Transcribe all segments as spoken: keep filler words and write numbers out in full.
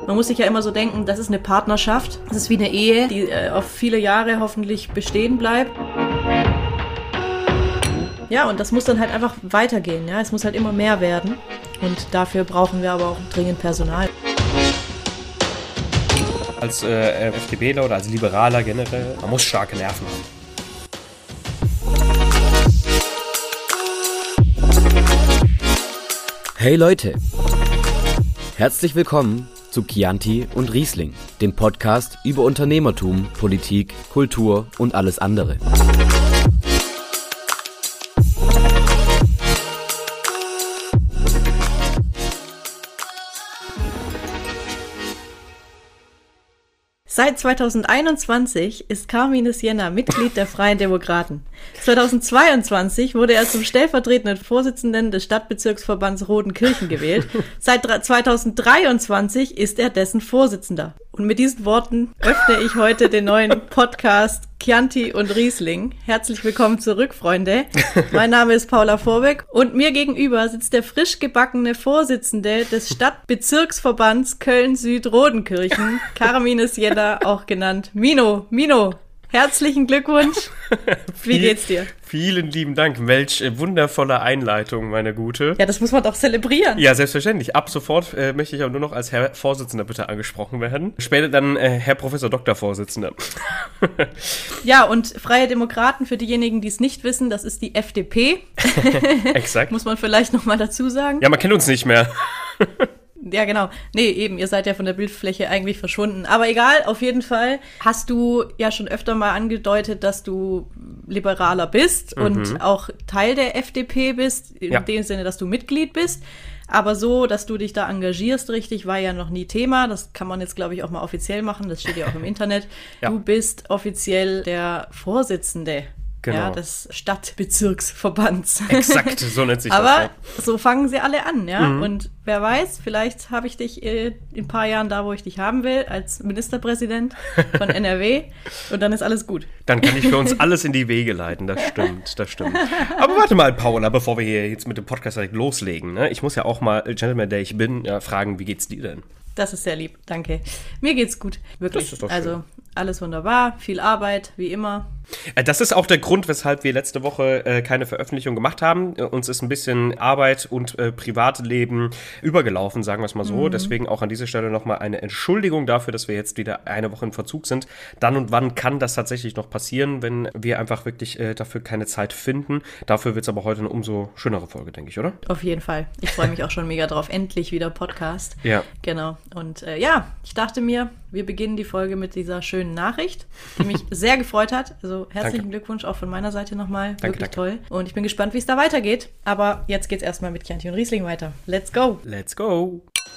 Man muss sich ja immer so denken, das ist eine Partnerschaft, das ist wie eine Ehe, die äh, auf viele Jahre hoffentlich bestehen bleibt. Ja, und das muss dann halt einfach weitergehen, ja, es muss halt immer mehr werden und dafür brauchen wir aber auch dringend Personal. Als äh, FDPler oder als Liberaler generell, man muss starke Nerven haben. Hey Leute, herzlich willkommen zu Chianti und Riesling, dem Podcast über Unternehmertum, Politik, Kultur und alles andere. Seit zweitausendeinundzwanzig ist Carmine Sienna Mitglied der Freien Demokraten. zweitausendzweiundzwanzig wurde er zum stellvertretenden Vorsitzenden des Stadtbezirksverbands Rodenkirchen gewählt. Seit zweitausenddreiundzwanzig ist er dessen Vorsitzender. Und mit diesen Worten öffne ich heute den neuen Podcast Chianti und Riesling. Herzlich willkommen zurück, Freunde. Mein Name ist Paula Vorbeck und mir gegenüber sitzt der frisch gebackene Vorsitzende des Stadtbezirksverbands Köln-Süd-Rodenkirchen, Carmine Sienna, auch genannt Mino. Mino, herzlichen Glückwunsch. Wie geht's dir? Vielen lieben Dank. Welch wundervolle Einleitung, meine Gute. Ja, das muss man doch zelebrieren. Ja, selbstverständlich. Ab sofort äh, möchte ich aber nur noch als Herr Vorsitzender bitte angesprochen werden. Später dann äh, Herr Professor Doktor Vorsitzender. Ja, und Freie Demokraten, für diejenigen, die es nicht wissen, das ist die F D P. Exakt. Muss man vielleicht nochmal dazu sagen. Ja, man kennt uns nicht mehr. Ja, genau. Nee, eben, ihr seid ja von der Bildfläche eigentlich verschwunden. Aber egal, auf jeden Fall hast du ja schon öfter mal angedeutet, dass du Liberaler bist mhm. und auch Teil der F D P bist, in ja. dem Sinne, dass du Mitglied bist. Aber so, dass du dich da engagierst richtig, war ja noch nie Thema. Das kann man jetzt, glaube ich, auch mal offiziell machen. Das steht ja auch im Internet. Ja. Du bist offiziell der Vorsitzende. Genau. Ja, des Stadtbezirksverbands. Exakt, so nennt sich Aber das. Aber so fangen sie alle an, ja. Mhm. Und wer weiß, vielleicht habe ich dich äh, in ein paar Jahren da, wo ich dich haben will, als Ministerpräsident von N R W und dann ist alles gut. Dann kann ich für uns alles in die Wege leiten, das stimmt, das stimmt. Aber warte mal, Paula, bevor wir hier jetzt mit dem Podcast direkt loslegen, ne? Ich muss ja auch mal, Gentleman, der ich bin, ja, fragen, wie geht's dir denn? Das ist sehr lieb, danke. Mir geht's gut, wirklich. Das ist doch schön. Also alles wunderbar, viel Arbeit, wie immer. Das ist auch der Grund, weshalb wir letzte Woche äh, keine Veröffentlichung gemacht haben. Uns ist ein bisschen Arbeit und äh, Privatleben übergelaufen, sagen wir es mal so. Mhm. Deswegen auch an dieser Stelle nochmal eine Entschuldigung dafür, dass wir jetzt wieder eine Woche in Verzug sind. Dann und wann kann das tatsächlich noch passieren, wenn wir einfach wirklich äh, dafür keine Zeit finden. Dafür wird es aber heute eine umso schönere Folge, denke ich, oder? Auf jeden Fall. Ich freue mich auch schon mega drauf. Endlich wieder Podcast. Ja. Genau. Und äh, ja, ich dachte mir, wir beginnen die Folge mit dieser schönen Nachricht, die mich sehr gefreut hat. Also herzlichen danke. Glückwunsch auch von meiner Seite nochmal. Danke, Wirklich danke. toll. Und ich bin gespannt, wie es da weitergeht. Aber jetzt geht's erstmal mit Chianti und Riesling weiter. Let's go! Let's go!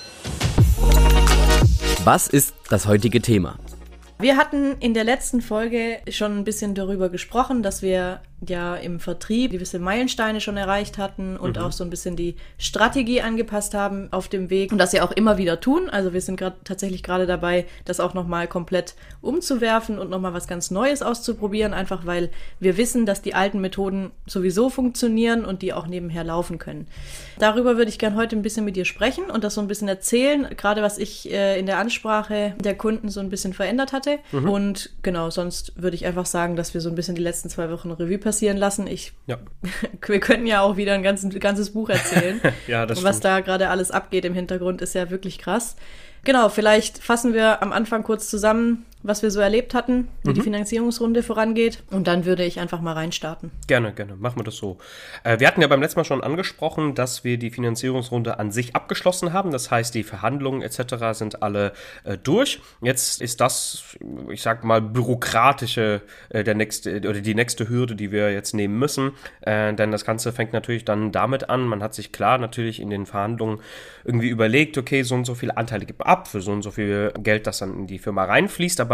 Was ist das heutige Thema? Wir hatten in der letzten Folge schon ein bisschen darüber gesprochen, dass wir ja im Vertrieb gewisse Meilensteine schon erreicht hatten und mhm. auch so ein bisschen die Strategie angepasst haben auf dem Weg und das ja auch immer wieder tun. Also wir sind gerade tatsächlich gerade dabei, das auch nochmal komplett umzuwerfen und nochmal was ganz Neues auszuprobieren, einfach weil wir wissen, dass die alten Methoden sowieso funktionieren und die auch nebenher laufen können. Darüber würde ich gerne heute ein bisschen mit dir sprechen und das so ein bisschen erzählen, gerade was ich äh, in der Ansprache der Kunden so ein bisschen verändert hatte. Mhm. Und genau, sonst würde ich einfach sagen, dass wir so ein bisschen die letzten zwei Wochen Revue passieren lassen. Ich, ja. Wir könnten ja auch wieder ein ganzes, ganzes Buch erzählen. Ja, das und was stimmt. da gerade alles abgeht im Hintergrund, ist ja wirklich krass. Genau, vielleicht fassen wir am Anfang kurz zusammen, was wir so erlebt hatten, wie mhm. die Finanzierungsrunde vorangeht. Und dann würde ich einfach mal reinstarten. Gerne, gerne. Machen wir das so. Äh, wir hatten ja beim letzten Mal schon angesprochen, dass wir die Finanzierungsrunde an sich abgeschlossen haben. Das heißt, die Verhandlungen et cetera sind alle äh, durch. Jetzt ist das, ich sag mal, bürokratische, äh, der nächste, oder die nächste Hürde, die wir jetzt nehmen müssen. Äh, denn das Ganze fängt natürlich dann damit an. Man hat sich klar natürlich in den Verhandlungen irgendwie überlegt, okay, so und so viele Anteile gibt man ab, für so und so viel Geld, das dann in die Firma reinfließt. Aber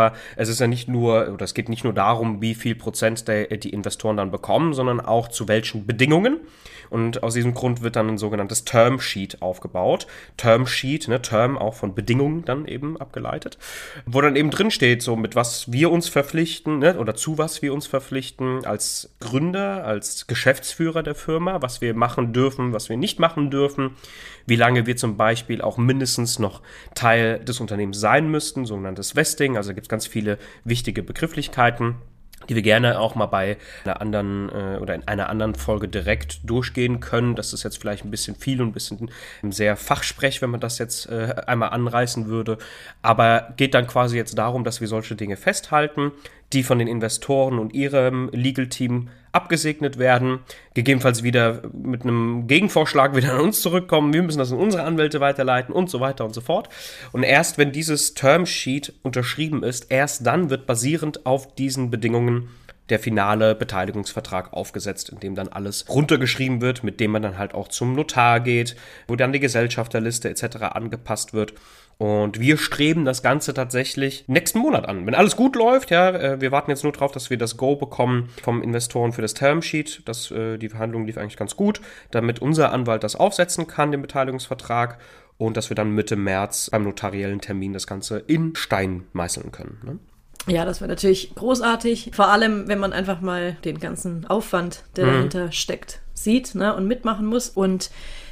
aber es ist ja nicht nur, oder es geht nicht nur darum, wie viel Prozent der, die Investoren dann bekommen, sondern auch zu welchen Bedingungen. Und aus diesem Grund wird dann ein sogenanntes Term Sheet aufgebaut. Term Sheet, ne, Term auch von Bedingungen dann eben abgeleitet, wo dann eben drin steht, so mit was wir uns verpflichten, ne, oder zu was wir uns verpflichten als Gründer, als Geschäftsführer der Firma, was wir machen dürfen, was wir nicht machen dürfen, wie lange wir zum Beispiel auch mindestens noch Teil des Unternehmens sein müssten, sogenanntes Vesting, also gibt es ganz viele wichtige Begrifflichkeiten, die wir gerne auch mal bei einer anderen äh, oder in einer anderen Folge direkt durchgehen können. Das ist jetzt vielleicht ein bisschen viel und ein bisschen sehr Fachsprech, wenn man das jetzt äh, einmal anreißen würde. Aber geht dann quasi jetzt darum, dass wir solche Dinge festhalten, die von den Investoren und ihrem Legal-Team abgesegnet werden, gegebenenfalls wieder mit einem Gegenvorschlag wieder an uns zurückkommen, wir müssen das an unsere Anwälte weiterleiten und so weiter und so fort. Und erst wenn dieses Termsheet unterschrieben ist, erst dann wird basierend auf diesen Bedingungen der finale Beteiligungsvertrag aufgesetzt, in dem dann alles runtergeschrieben wird, mit dem man dann halt auch zum Notar geht, wo dann die Gesellschafterliste et cetera angepasst wird. Und wir streben das Ganze tatsächlich nächsten Monat an. Wenn alles gut läuft, ja, wir warten jetzt nur drauf, dass wir das Go bekommen vom Investoren für das Termsheet. Das, die Verhandlung lief eigentlich ganz gut, damit unser Anwalt das aufsetzen kann, den Beteiligungsvertrag. Und dass wir dann Mitte März beim notariellen Termin das Ganze in Stein meißeln können, ne? Ja, das wäre natürlich großartig. Vor allem, wenn man einfach mal den ganzen Aufwand, der mhm. dahinter steckt, sieht, ne, und mitmachen muss. Und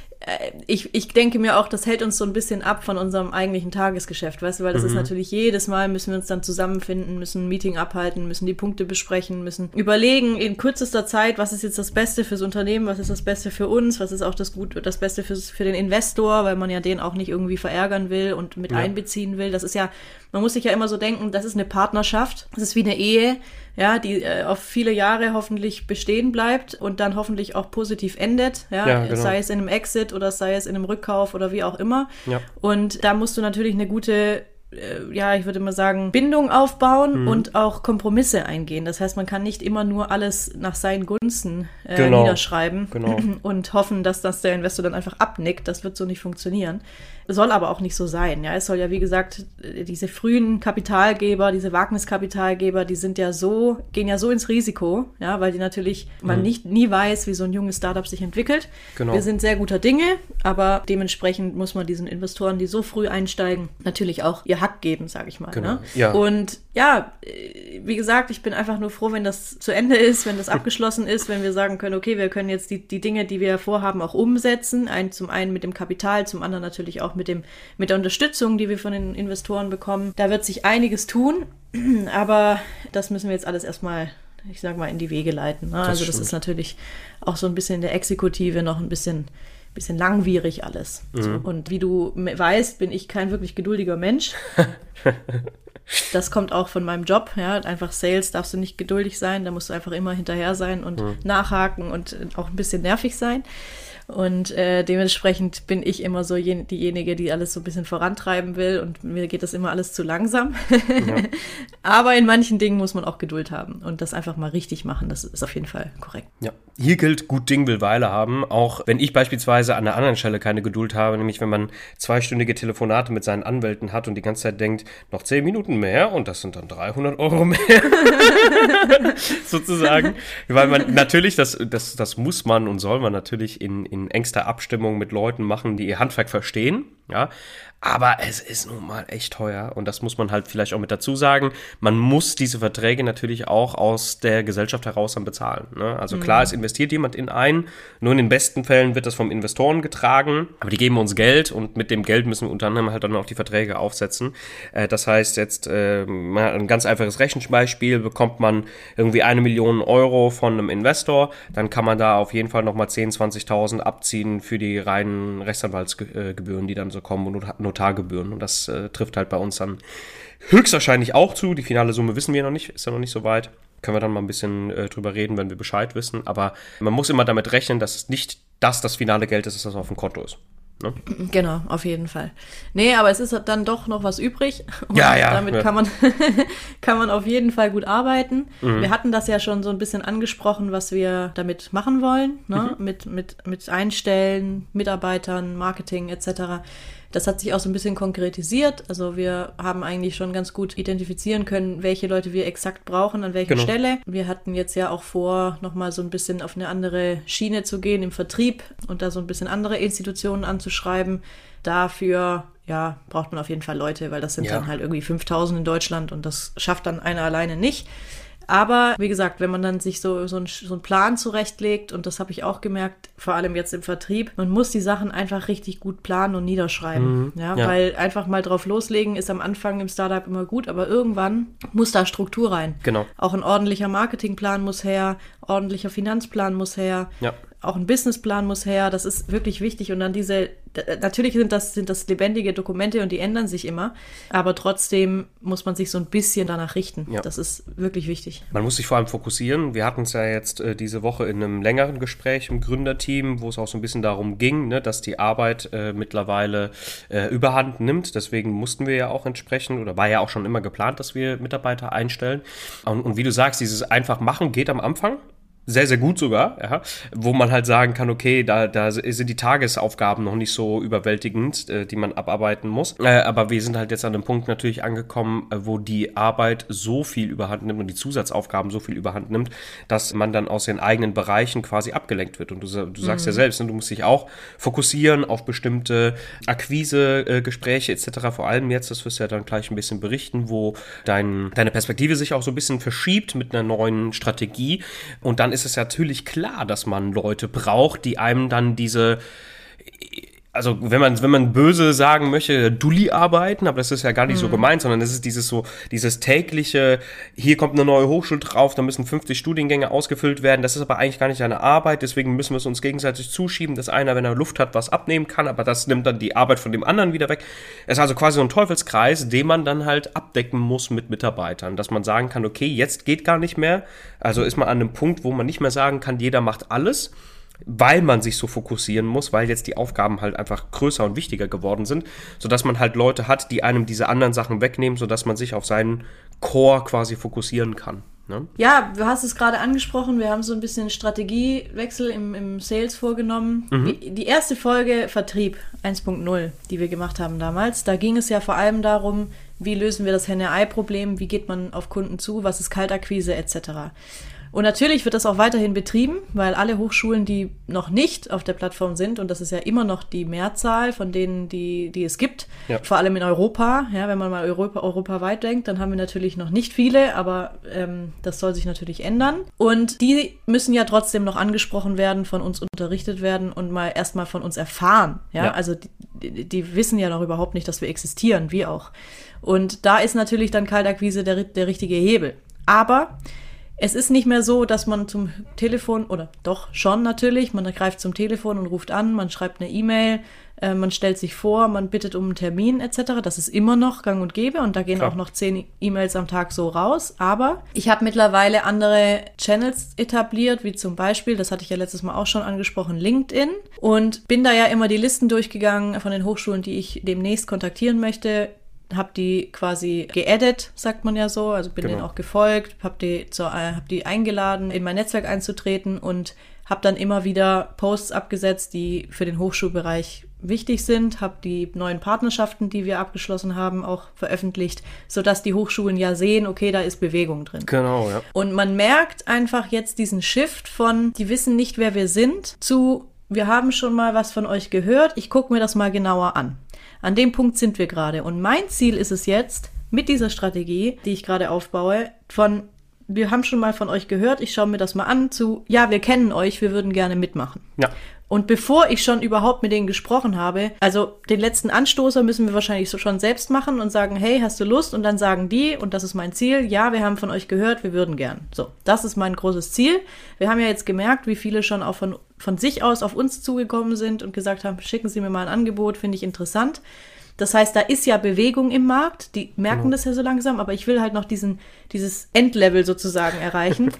Ich, ich denke mir auch, das hält uns so ein bisschen ab von unserem eigentlichen Tagesgeschäft, weißt du, weil das mhm. ist natürlich jedes Mal, müssen wir uns dann zusammenfinden, müssen ein Meeting abhalten, müssen die Punkte besprechen, müssen überlegen in kürzester Zeit, was ist jetzt das Beste fürs Unternehmen, was ist das Beste für uns, was ist auch das Gut, das Beste fürs, für den Investor, weil man ja den auch nicht irgendwie verärgern will und mit ja. einbeziehen will. Das ist ja, man muss sich ja immer so denken, das ist eine Partnerschaft, das ist wie eine Ehe, ja, die äh, auf viele Jahre hoffentlich bestehen bleibt und dann hoffentlich auch positiv endet, ja, ja genau. sei es in einem Exit oder sei es in einem Rückkauf oder wie auch immer. Ja. Und da musst du natürlich eine gute, äh, ja, ich würde mal sagen, Bindung aufbauen mhm. und auch Kompromisse eingehen. Das heißt, man kann nicht immer nur alles nach seinen Gunsten äh, genau. niederschreiben genau. und hoffen, dass das der Investor dann einfach abnickt. Das wird so nicht funktionieren. Soll aber auch nicht so sein. Ja, es soll ja, wie gesagt, diese frühen Kapitalgeber, diese Wagniskapitalgeber, die sind ja so, gehen ja so ins Risiko, ja, weil die natürlich, mhm. man nicht nie weiß, wie so ein junges Startup sich entwickelt. Genau. Wir sind sehr guter Dinge, aber dementsprechend muss man diesen Investoren, die so früh einsteigen, natürlich auch ihr Hack geben, sage ich mal. Genau. Ne? Ja. Und ja, wie gesagt, ich bin einfach nur froh, wenn das zu Ende ist, wenn das abgeschlossen ist, wenn wir sagen können, okay, wir können jetzt die, die Dinge, die wir vorhaben, auch umsetzen. Ein, zum einen mit dem Kapital, zum anderen natürlich auch mit dem, mit der Unterstützung, die wir von den Investoren bekommen. Da wird sich einiges tun, aber das müssen wir jetzt alles erstmal, ich sag mal, in die Wege leiten. Ne? Das also das stimmt. Ist natürlich auch so ein bisschen in der Exekutive noch ein bisschen, bisschen langwierig alles. Mhm. So. Und wie du weißt, bin ich kein wirklich geduldiger Mensch. Das kommt auch von meinem Job, ja, einfach Sales darfst du nicht geduldig sein, da musst du einfach immer hinterher sein und mhm. nachhaken und auch ein bisschen nervig sein. Und äh, dementsprechend bin ich immer so jen- diejenige, die alles so ein bisschen vorantreiben will und mir geht das immer alles zu langsam. Ja. Aber in manchen Dingen muss man auch Geduld haben und das einfach mal richtig machen, das ist auf jeden Fall korrekt. Ja, hier gilt, gut Ding will Weile haben, auch wenn ich beispielsweise an einer anderen Stelle keine Geduld habe, nämlich wenn man zweistündige Telefonate mit seinen Anwälten hat und die ganze Zeit denkt, noch zehn Minuten mehr und das sind dann dreihundert Euro mehr, sozusagen. Weil man natürlich, das, das, das muss man und soll man natürlich in, in engster Abstimmung mit Leuten machen, die ihr Handwerk verstehen, ja, aber es ist nun mal echt teuer und das muss man halt vielleicht auch mit dazu sagen. Man muss diese Verträge natürlich auch aus der Gesellschaft heraus dann bezahlen, ne? Also mhm. klar, es investiert jemand in einen, nur in den besten Fällen wird das vom Investoren getragen, aber die geben uns Geld und mit dem Geld müssen wir unter anderem halt dann auch die Verträge aufsetzen. Äh, das heißt jetzt, äh, ein ganz einfaches Rechenbeispiel, bekommt man irgendwie eine Million Euro von einem Investor, dann kann man da auf jeden Fall nochmal zehntausend, zwanzigtausend abziehen für die reinen Rechtsanwaltsgebühren, die dann so kommen und Notargebühren. Und das äh, trifft halt bei uns dann höchstwahrscheinlich auch zu. Die finale Summe wissen wir noch nicht, ist ja noch nicht so weit. Können wir dann mal ein bisschen äh, drüber reden, wenn wir Bescheid wissen. Aber man muss immer damit rechnen, dass es nicht das das finale Geld ist, das auf dem Konto ist. Ne? Genau, auf jeden Fall. Nee, aber es ist dann doch noch was übrig. Und ja, ja. Damit ja. kann man kann man auf jeden Fall gut arbeiten. Mhm. Wir hatten das ja schon so ein bisschen angesprochen, was wir damit machen wollen, ne? Mhm. Mit, mit, mit Einstellen, Mitarbeitern, Marketing et cetera. Das hat sich auch so ein bisschen konkretisiert. Also wir haben eigentlich schon ganz gut identifizieren können, welche Leute wir exakt brauchen, an welcher genau. Stelle. Wir hatten jetzt ja auch vor, nochmal so ein bisschen auf eine andere Schiene zu gehen im Vertrieb und da so ein bisschen andere Institutionen anzuschreiben. Dafür, ja, braucht man auf jeden Fall Leute, weil das sind ja. dann halt irgendwie fünftausend in Deutschland und das schafft dann einer alleine nicht. Aber wie gesagt, wenn man dann sich so, so, ein, so einen Plan zurechtlegt, und das habe ich auch gemerkt, vor allem jetzt im Vertrieb, man muss die Sachen einfach richtig gut planen und niederschreiben. Mhm, ja, ja. Weil einfach mal drauf loslegen ist am Anfang im Startup immer gut, aber irgendwann muss da Struktur rein. Genau. Auch ein ordentlicher Marketingplan muss her, ordentlicher Finanzplan muss her. Ja. Auch ein Businessplan muss her, das ist wirklich wichtig. Und dann diese, natürlich sind das, sind das lebendige Dokumente und die ändern sich immer, aber trotzdem muss man sich so ein bisschen danach richten. Ja. Das ist wirklich wichtig. Man muss sich vor allem fokussieren. Wir hatten es ja jetzt äh, diese Woche in einem längeren Gespräch im Gründerteam, wo es auch so ein bisschen darum ging, ne, dass die Arbeit äh, mittlerweile äh, Überhand nimmt. Deswegen mussten wir ja auch entsprechend, oder war ja auch schon immer geplant, dass wir Mitarbeiter einstellen. Und, und wie du sagst, dieses einfach machen geht am Anfang. Sehr, sehr gut sogar, ja, wo man halt sagen kann, okay, da, da sind die Tagesaufgaben noch nicht so überwältigend, äh, die man abarbeiten muss. Äh, aber wir sind halt jetzt an dem Punkt natürlich angekommen, äh, wo die Arbeit so viel überhand nimmt und die Zusatzaufgaben so viel überhand nimmt, dass man dann aus den eigenen Bereichen quasi abgelenkt wird. Und du, du sagst mhm. ja selbst, ne, du musst dich auch fokussieren auf bestimmte Akquise-Gespräche äh, et cetera. Vor allem jetzt, das wirst du ja dann gleich ein bisschen berichten, wo dein, deine Perspektive sich auch so ein bisschen verschiebt mit einer neuen Strategie. Und dann ist es natürlich klar, dass man Leute braucht, die einem dann diese, also wenn man wenn man böse sagen möchte, Dulli-Arbeiten, aber das ist ja gar nicht mhm. so gemeint, sondern es ist dieses so, dieses tägliche, hier kommt eine neue Hochschule drauf, da müssen fünfzig Studiengänge ausgefüllt werden, das ist aber eigentlich gar nicht eine Arbeit, deswegen müssen wir es uns gegenseitig zuschieben, dass einer, wenn er Luft hat, was abnehmen kann, aber das nimmt dann die Arbeit von dem anderen wieder weg. Es ist also quasi so ein Teufelskreis, den man dann halt abdecken muss mit Mitarbeitern, dass man sagen kann, okay, jetzt geht gar nicht mehr, also ist man an einem Punkt, wo man nicht mehr sagen kann, jeder macht alles, weil man sich so fokussieren muss, weil jetzt die Aufgaben halt einfach größer und wichtiger geworden sind, sodass man halt Leute hat, die einem diese anderen Sachen wegnehmen, sodass man sich auf seinen Core quasi fokussieren kann. Ne? Ja, du hast es gerade angesprochen, wir haben so ein bisschen Strategiewechsel im, im Sales vorgenommen. Mhm. Die erste Folge Vertrieb eins Punkt null, die wir gemacht haben damals, da ging es ja vor allem darum, wie lösen wir das Henne-Ei-Problem, wie geht man auf Kunden zu, was ist Kaltakquise et cetera. Und natürlich wird das auch weiterhin betrieben, weil alle Hochschulen, die noch nicht auf der Plattform sind, und das ist ja immer noch die Mehrzahl von denen, die, die es gibt, ja. vor allem in Europa, ja, wenn man mal Europa, europaweit denkt, dann haben wir natürlich noch nicht viele, aber ähm, das soll sich natürlich ändern. Und die müssen ja trotzdem noch angesprochen werden, von uns unterrichtet werden und mal erstmal von uns erfahren. Ja, ja. Also die, die wissen ja noch überhaupt nicht, dass wir existieren, wir auch. Und da ist natürlich dann Kaltakquise der, der richtige Hebel. Aber es ist nicht mehr so, dass man zum Telefon, oder doch schon natürlich, man greift zum Telefon und ruft an, man schreibt eine E-Mail, äh, man stellt sich vor, man bittet um einen Termin et cetera. Das ist immer noch gang und gäbe und da gehen Klar. auch noch zehn E-Mails am Tag so raus. Aber ich habe mittlerweile andere Channels etabliert, wie zum Beispiel, das hatte ich ja letztes Mal auch schon angesprochen, LinkedIn. Und bin da ja immer die Listen durchgegangen von den Hochschulen, die ich demnächst kontaktieren möchte. Habe die quasi geaddet, sagt man ja so, also bin genau. denen auch gefolgt, habe die, zur, äh, hab die eingeladen, in mein Netzwerk einzutreten und habe dann immer wieder Posts abgesetzt, die für den Hochschulbereich wichtig sind, habe die neuen Partnerschaften, die wir abgeschlossen haben, auch veröffentlicht, sodass die Hochschulen ja sehen, okay, da ist Bewegung drin. Genau, ja. Und man merkt einfach jetzt diesen Shift von, die wissen nicht, wer wir sind, zu, wir haben schon mal was von euch gehört, ich gucke mir das mal genauer an. An dem Punkt sind wir gerade. Und mein Ziel ist es jetzt, mit dieser Strategie, die ich gerade aufbaue, von, wir haben schon mal von euch gehört, ich schaue mir das mal an, zu, ja, wir kennen euch, wir würden gerne mitmachen. Ja. Und bevor ich schon überhaupt mit denen gesprochen habe, also den letzten Anstoßer müssen wir wahrscheinlich so schon selbst machen und sagen, hey, hast du Lust? Und dann sagen die, und das ist mein Ziel, ja, wir haben von euch gehört, wir würden gern. So, das ist mein großes Ziel. Wir haben ja jetzt gemerkt, wie viele schon auch von, von sich aus auf uns zugekommen sind und gesagt haben, schicken Sie mir mal ein Angebot, finde ich interessant. Das heißt, da ist ja Bewegung im Markt, die merken genau. das ja so langsam, aber ich will halt noch diesen, dieses Endlevel sozusagen erreichen.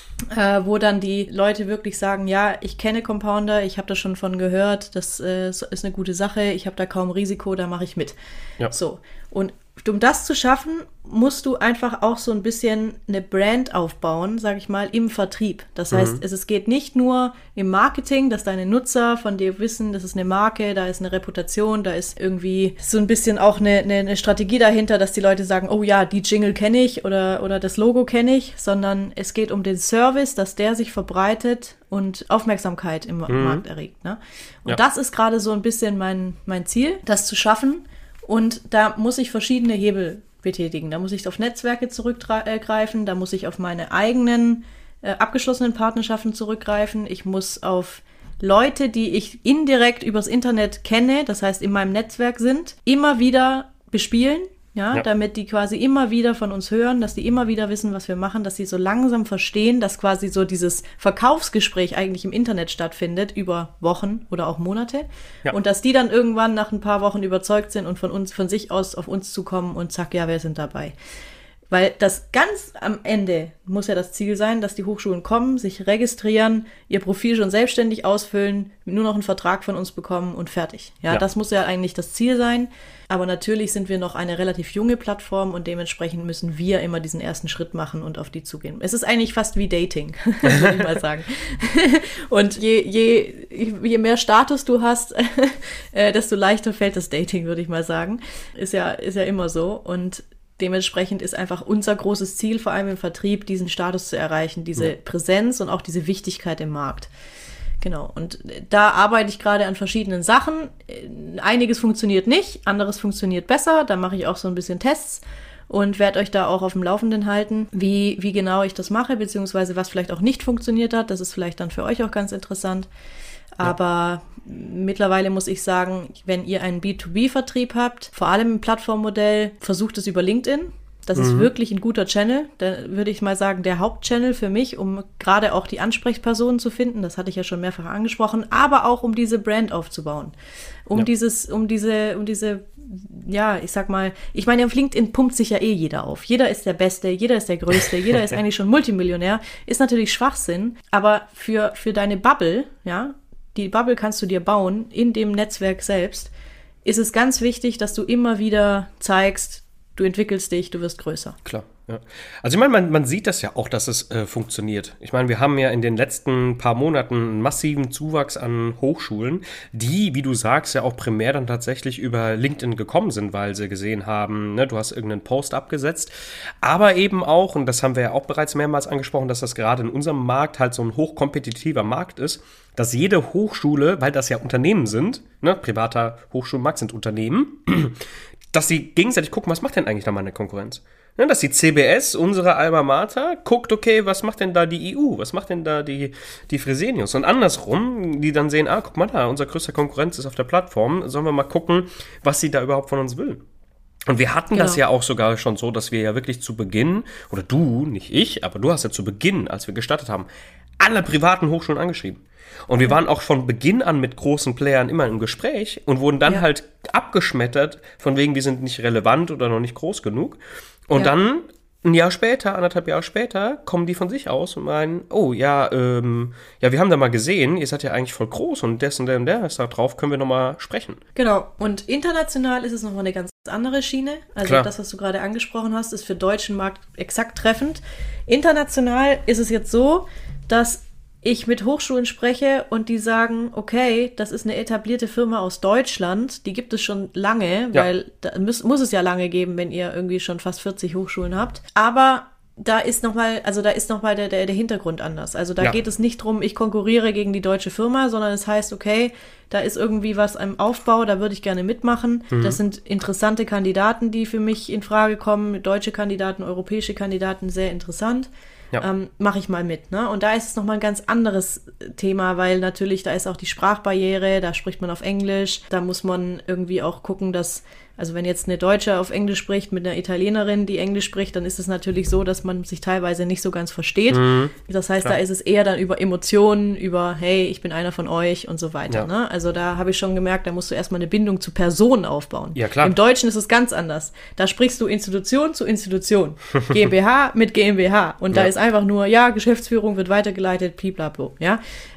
Äh, wo dann die Leute wirklich sagen, ja, ich kenne Compounder, ich habe da schon von gehört, das äh, ist eine gute Sache, ich habe da kaum Risiko, da mache ich mit. Ja. So. Und um das zu schaffen, musst du einfach auch so ein bisschen eine Brand aufbauen, sag ich mal, im Vertrieb. Das heißt, mhm. es, es geht nicht nur im Marketing, dass deine Nutzer von dir wissen, das ist eine Marke, da ist eine Reputation, da ist irgendwie so ein bisschen auch eine, eine, eine Strategie dahinter, dass die Leute sagen, oh ja, die Jingle kenne ich oder, oder das Logo kenne ich, sondern es geht um den Service, dass der sich verbreitet und Aufmerksamkeit im mhm. Markt erregt. Ne? Und ja. das ist gerade so ein bisschen mein, mein Ziel, das zu schaffen. Und da muss ich verschiedene Hebel betätigen. Da muss ich auf Netzwerke zurückgreifen, da muss ich auf meine eigenen äh, abgeschlossenen Partnerschaften zurückgreifen. Ich muss auf Leute, die ich indirekt übers Internet kenne, das heißt in meinem Netzwerk sind, immer wieder bespielen. Ja, ja, damit die quasi immer wieder von uns hören, dass die immer wieder wissen, was wir machen, dass sie so langsam verstehen, dass quasi so dieses Verkaufsgespräch eigentlich im Internet stattfindet, über Wochen oder auch Monate. Ja. Und dass die dann irgendwann nach ein paar Wochen überzeugt sind und von uns, von sich aus auf uns zukommen und zack, ja, wir sind dabei. Weil das ganz am Ende muss ja das Ziel sein, dass die Hochschulen kommen, sich registrieren, ihr Profil schon selbstständig ausfüllen, nur noch einen Vertrag von uns bekommen und fertig. Ja, ja, das muss ja eigentlich das Ziel sein. Aber natürlich sind wir noch eine relativ junge Plattform und dementsprechend müssen wir immer diesen ersten Schritt machen und auf die zugehen. Es ist eigentlich fast wie Dating, würde ich mal sagen. Und je, je, je mehr Status du hast, desto leichter fällt das Dating, würde ich mal sagen. Ist ja, ist ja immer so. Und dementsprechend ist einfach unser großes Ziel, vor allem im Vertrieb, diesen Status zu erreichen, diese ja. Präsenz und auch diese Wichtigkeit im Markt. Genau, und da arbeite ich gerade an verschiedenen Sachen. Einiges funktioniert nicht, anderes funktioniert besser. Da mache ich auch so ein bisschen Tests und werde euch da auch auf dem Laufenden halten, wie, wie genau ich das mache, beziehungsweise was vielleicht auch nicht funktioniert hat. Das ist vielleicht dann für euch auch ganz interessant. Aber ja. mittlerweile muss ich sagen, wenn ihr einen B zwei B-Vertrieb habt, vor allem im Plattformmodell, versucht es über LinkedIn. Das mhm. ist wirklich ein guter Channel. Da würde ich mal sagen, der Hauptchannel für mich, um gerade auch die Ansprechpersonen zu finden. Das hatte ich ja schon mehrfach angesprochen, aber auch um diese Brand aufzubauen. Um ja. dieses, um diese, um diese, ja, ich sag mal, ich meine, auf LinkedIn pumpt sich ja eh jeder auf. Jeder ist der Beste, jeder ist der Größte, jeder ist eigentlich schon Multimillionär. Ist natürlich Schwachsinn, aber für, für deine Bubble, ja, die Bubble kannst du dir bauen in dem Netzwerk selbst, ist es ganz wichtig, dass du immer wieder zeigst, du entwickelst dich, du wirst größer. Klar, ja. Also ich meine, man, man sieht das ja auch, dass es äh, funktioniert. Ich meine, wir haben ja in den letzten paar Monaten einen massiven Zuwachs an Hochschulen, die, wie du sagst, ja auch primär dann tatsächlich über LinkedIn gekommen sind, weil sie gesehen haben, ne, du hast irgendeinen Post abgesetzt. Aber eben auch, und das haben wir ja auch bereits mehrmals angesprochen, dass das gerade in unserem Markt halt so ein hochkompetitiver Markt ist, dass jede Hochschule, weil das ja Unternehmen sind, ne, privater Hochschulmarkt sind Unternehmen, dass sie gegenseitig gucken, was macht denn eigentlich da meine Konkurrenz? Ne, dass die C B S, unsere Alma Mater, guckt, okay, was macht denn da die E U? Was macht denn da die, die Fresenius? Und andersrum, die dann sehen, ah, guck mal da, unser größter Konkurrenz ist auf der Plattform, sollen wir mal gucken, was sie da überhaupt von uns will. Und wir hatten genau. das ja auch sogar schon so, dass wir ja wirklich zu Beginn, oder du, nicht ich, aber du hast ja zu Beginn, als wir gestartet haben, alle privaten Hochschulen angeschrieben. Und wir waren auch von Beginn an mit großen Playern immer im Gespräch und wurden dann ja. halt abgeschmettert, von wegen, wir sind nicht relevant oder noch nicht groß genug. Und ja. dann, ein Jahr später, anderthalb Jahre später, kommen die von sich aus und meinen, oh ja, ähm, ja, wir haben da mal gesehen, ihr seid ja eigentlich voll groß und der und der und der ist da drauf, können wir nochmal sprechen. Genau, und international ist es nochmal eine ganz andere Schiene. Also Klar. das, was du gerade angesprochen hast, ist für den deutschen Markt exakt treffend. International ist es jetzt so, dass ich mit Hochschulen spreche und die sagen, okay, das ist eine etablierte Firma aus Deutschland, die gibt es schon lange, ja. weil da muss, muss es ja lange geben, wenn ihr irgendwie schon fast vierzig Hochschulen habt. Aber da ist nochmal, also da ist nochmal der, der, der Hintergrund anders. Also da ja. geht es nicht drum, ich konkurriere gegen die deutsche Firma, sondern es heißt, okay, da ist irgendwie was im Aufbau, da würde ich gerne mitmachen. Mhm. Das sind interessante Kandidaten, die für mich in Frage kommen, deutsche Kandidaten, europäische Kandidaten, sehr interessant. Ja. Ähm, mache ich mal mit, ne? Und da ist es nochmal ein ganz anderes Thema, weil natürlich, da ist auch die Sprachbarriere, da spricht man auf Englisch, da muss man irgendwie auch gucken, dass, also wenn jetzt eine Deutsche auf Englisch spricht mit einer Italienerin, die Englisch spricht, dann ist es natürlich so, dass man sich teilweise nicht so ganz versteht. Mhm. Das heißt, Klar. da ist es eher dann über Emotionen, über, hey, ich bin einer von euch und so weiter, ja. ne? Also da habe ich schon gemerkt, da musst du erstmal eine Bindung zu Personen aufbauen. Ja, klar. Im Deutschen ist es ganz anders. Da sprichst du Institution zu Institution. GmbH mit GmbH. Und da ja. ist einfach nur, ja, Geschäftsführung wird weitergeleitet, blablabla, ja.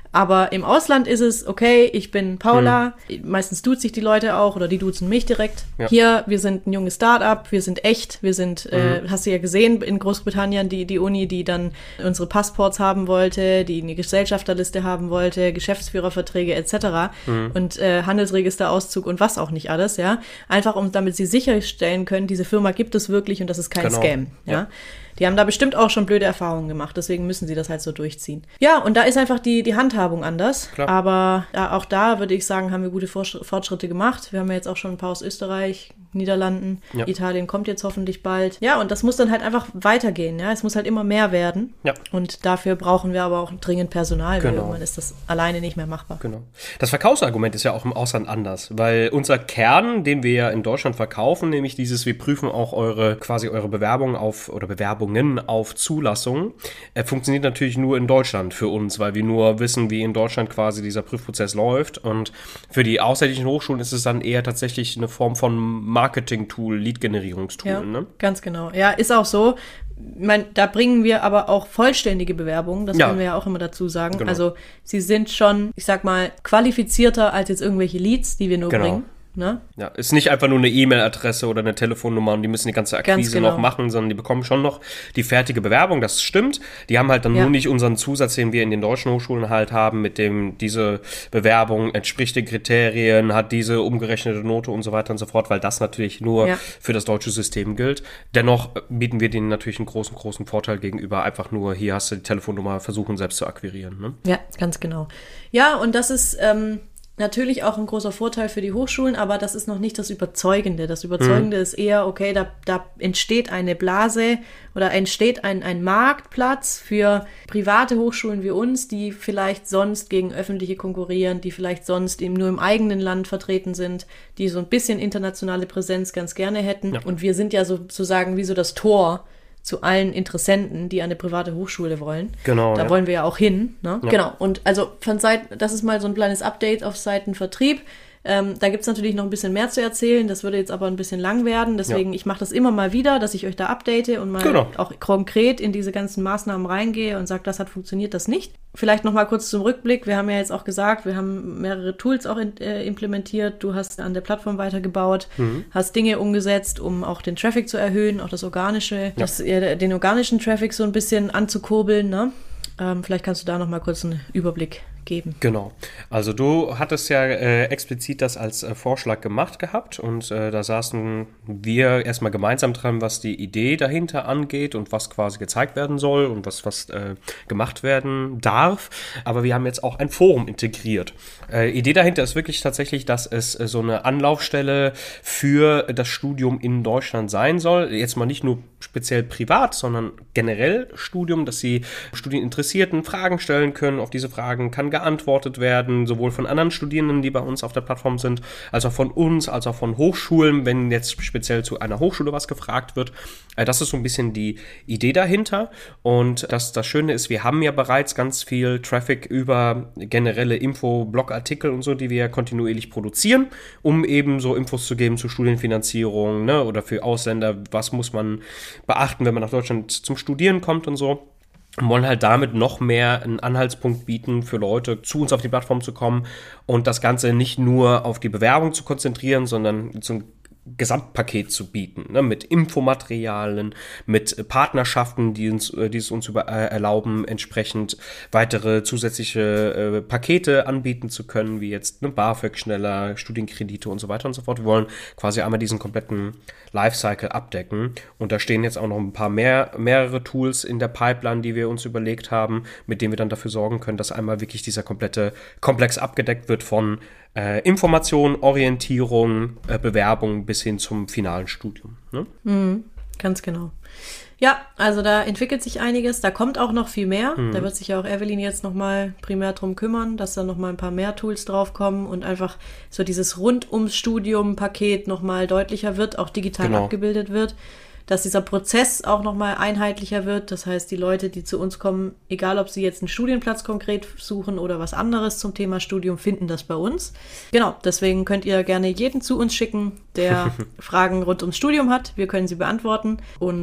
Aber im Ausland ist es, okay, ich bin Paula, mhm. meistens duzt sich die Leute auch oder die duzen mich direkt. Ja. Hier, wir sind ein junges Start-up, wir sind echt, wir sind, mhm. äh, hast du ja gesehen, in Großbritannien die, die Uni, die dann unsere Passports haben wollte, die eine Gesellschafterliste haben wollte, Geschäftsführerverträge et cetera. Mhm. Und äh, Handelsregisterauszug und was auch nicht alles, ja. Einfach, um damit sie sicherstellen können, diese Firma gibt es wirklich und das ist kein genau. Scam, ja. ja. Die haben da bestimmt auch schon blöde Erfahrungen gemacht, deswegen müssen sie das halt so durchziehen. Ja, und da ist einfach die, die Handhabung anders. Klar. Aber ja, auch da würde ich sagen, haben wir gute Fortschritte gemacht. Wir haben ja jetzt auch schon ein paar aus Österreich, Niederlanden, ja. Italien kommt jetzt hoffentlich bald. Ja, und das muss dann halt einfach weitergehen. Ja, es muss halt immer mehr werden. Ja. Und dafür brauchen wir aber auch dringend Personal, genau. weil irgendwann ist das alleine nicht mehr machbar. Genau. Das Verkaufsargument ist ja auch im Ausland anders, weil unser Kern, den wir ja in Deutschland verkaufen, nämlich dieses, wir prüfen auch eure, quasi eure Bewerbung auf, oder Bewerbungen auf Zulassung, äh, funktioniert natürlich nur in Deutschland für uns, weil wir nur wissen, wie in Deutschland quasi dieser Prüfprozess läuft. Und für die ausländischen Hochschulen ist es dann eher tatsächlich eine Form von Marketing-Tool, Lead-Generierungstool. Ja, ne? Ganz genau. Ja, ist auch so. Ich meine, da bringen wir aber auch vollständige Bewerbungen, das ja. können wir ja auch immer dazu sagen. Genau. Also sie sind schon, ich sag mal, qualifizierter als jetzt irgendwelche Leads, die wir nur genau. bringen. Ne? Ja, ist nicht einfach nur eine E-Mail-Adresse oder eine Telefonnummer und die müssen die ganze Akquise genau. noch machen, sondern die bekommen schon noch die fertige Bewerbung, das stimmt. Die haben halt dann ja. nur nicht unseren Zusatz, den wir in den deutschen Hochschulen halt haben, mit dem diese Bewerbung entspricht den Kriterien, hat diese umgerechnete Note und so weiter und so fort, weil das natürlich nur ja. für das deutsche System gilt. Dennoch bieten wir denen natürlich einen großen, großen Vorteil gegenüber, einfach nur, hier hast du die Telefonnummer, versuchen selbst zu akquirieren. Ne? Ja, ganz genau. Ja, und das ist ähm natürlich auch ein großer Vorteil für die Hochschulen, aber das ist noch nicht das Überzeugende. Das Überzeugende mhm. ist eher, okay, da, da entsteht eine Blase oder entsteht ein, ein Marktplatz für private Hochschulen wie uns, die vielleicht sonst gegen öffentliche konkurrieren, die vielleicht sonst eben nur im eigenen Land vertreten sind, die so ein bisschen internationale Präsenz ganz gerne hätten. Ja. Und wir sind ja sozusagen wie so das Tor zu allen Interessenten, die eine private Hochschule wollen. Genau. Da ja. wollen wir ja auch hin. Ne? Ja. Genau. Und also von Seiten, das ist mal so ein kleines Update auf Seiten Vertrieb. Ähm, da gibt's natürlich noch ein bisschen mehr zu erzählen. Das würde jetzt aber ein bisschen lang werden. Deswegen, ja. ich mache das immer mal wieder, dass ich euch da update und mal genau. auch konkret in diese ganzen Maßnahmen reingehe und sage, das hat funktioniert, das nicht. Vielleicht noch mal kurz zum Rückblick. Wir haben ja jetzt auch gesagt, wir haben mehrere Tools auch in, äh, implementiert. Du hast an der Plattform weitergebaut, mhm. hast Dinge umgesetzt, um auch den Traffic zu erhöhen, auch das organische, ja. das, äh, den organischen Traffic so ein bisschen anzukurbeln. Ne? Ähm, vielleicht kannst du da noch mal kurz einen Überblick geben. Genau. Also du hattest ja äh, explizit das als äh, Vorschlag gemacht gehabt und äh, da saßen wir erstmal gemeinsam dran, was die Idee dahinter angeht und was quasi gezeigt werden soll und was, was äh, gemacht werden darf. Aber wir haben jetzt auch ein Forum integriert. Äh, Idee dahinter ist wirklich tatsächlich, dass es äh, so eine Anlaufstelle für das Studium in Deutschland sein soll. Jetzt mal nicht nur speziell privat, sondern generell Studium, dass die Studieninteressierten Fragen stellen können. Auf diese Fragen kann geantwortet werden, sowohl von anderen Studierenden, die bei uns auf der Plattform sind, als auch von uns, als auch von Hochschulen, wenn jetzt speziell zu einer Hochschule was gefragt wird. Das ist so ein bisschen die Idee dahinter. Und das, das Schöne ist, wir haben ja bereits ganz viel Traffic über generelle Info, Blogartikel und so, die wir kontinuierlich produzieren, um eben so Infos zu geben zu Studienfinanzierung, ne, oder für Ausländer, was muss man beachten, wenn man nach Deutschland zum Studieren kommt und so. Und wollen halt damit noch mehr einen Anhaltspunkt bieten für Leute, zu uns auf die Plattform zu kommen und das Ganze nicht nur auf die Bewerbung zu konzentrieren, sondern so ein Gesamtpaket zu bieten, ne, mit Infomaterialien, mit Partnerschaften, die uns, die es uns über, äh, erlauben, entsprechend weitere zusätzliche äh, Pakete anbieten zu können, wie jetzt eine BAföG schneller, Studienkredite und so weiter und so fort. Wir wollen quasi einmal diesen kompletten Lifecycle abdecken und da stehen jetzt auch noch ein paar mehr, mehrere Tools in der Pipeline, die wir uns überlegt haben, mit denen wir dann dafür sorgen können, dass einmal wirklich dieser komplette Komplex abgedeckt wird von Äh, Information, Orientierung, äh, Bewerbung bis hin zum finalen Studium. Ne? Mhm, ganz genau. Ja, also da entwickelt sich einiges, da kommt auch noch viel mehr. Mhm. Da wird sich ja auch Evelyn jetzt nochmal primär drum kümmern, dass da nochmal ein paar mehr Tools draufkommen und einfach so dieses Rundums-Studium-Paket nochmal deutlicher wird, auch digital genau. abgebildet wird. Dass dieser Prozess auch nochmal einheitlicher wird. Das heißt, die Leute, die zu uns kommen, egal ob sie jetzt einen Studienplatz konkret suchen oder was anderes zum Thema Studium, finden das bei uns. Genau, deswegen könnt ihr gerne jeden zu uns schicken, der Fragen rund ums Studium hat. Wir können sie beantworten und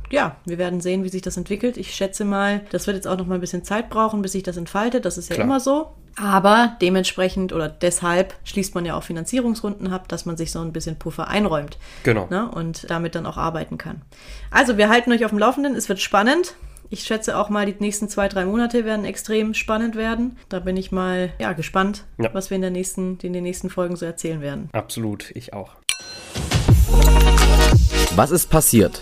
ja, wir werden sehen, wie sich das entwickelt. Ich schätze mal, das wird jetzt auch noch mal ein bisschen Zeit brauchen, bis sich das entfaltet. Das ist ja Klar. immer so. Aber dementsprechend oder deshalb schließt man ja auch Finanzierungsrunden ab, dass man sich so ein bisschen Puffer einräumt. Genau. Ne, und damit dann auch arbeiten kann. Also wir halten euch auf dem Laufenden. Es wird spannend. Ich schätze auch mal, die nächsten zwei, drei Monate werden extrem spannend werden. Da bin ich mal ja, gespannt, ja. was wir in, der nächsten, in den nächsten Folgen so erzählen werden. Absolut, ich auch. Was ist passiert?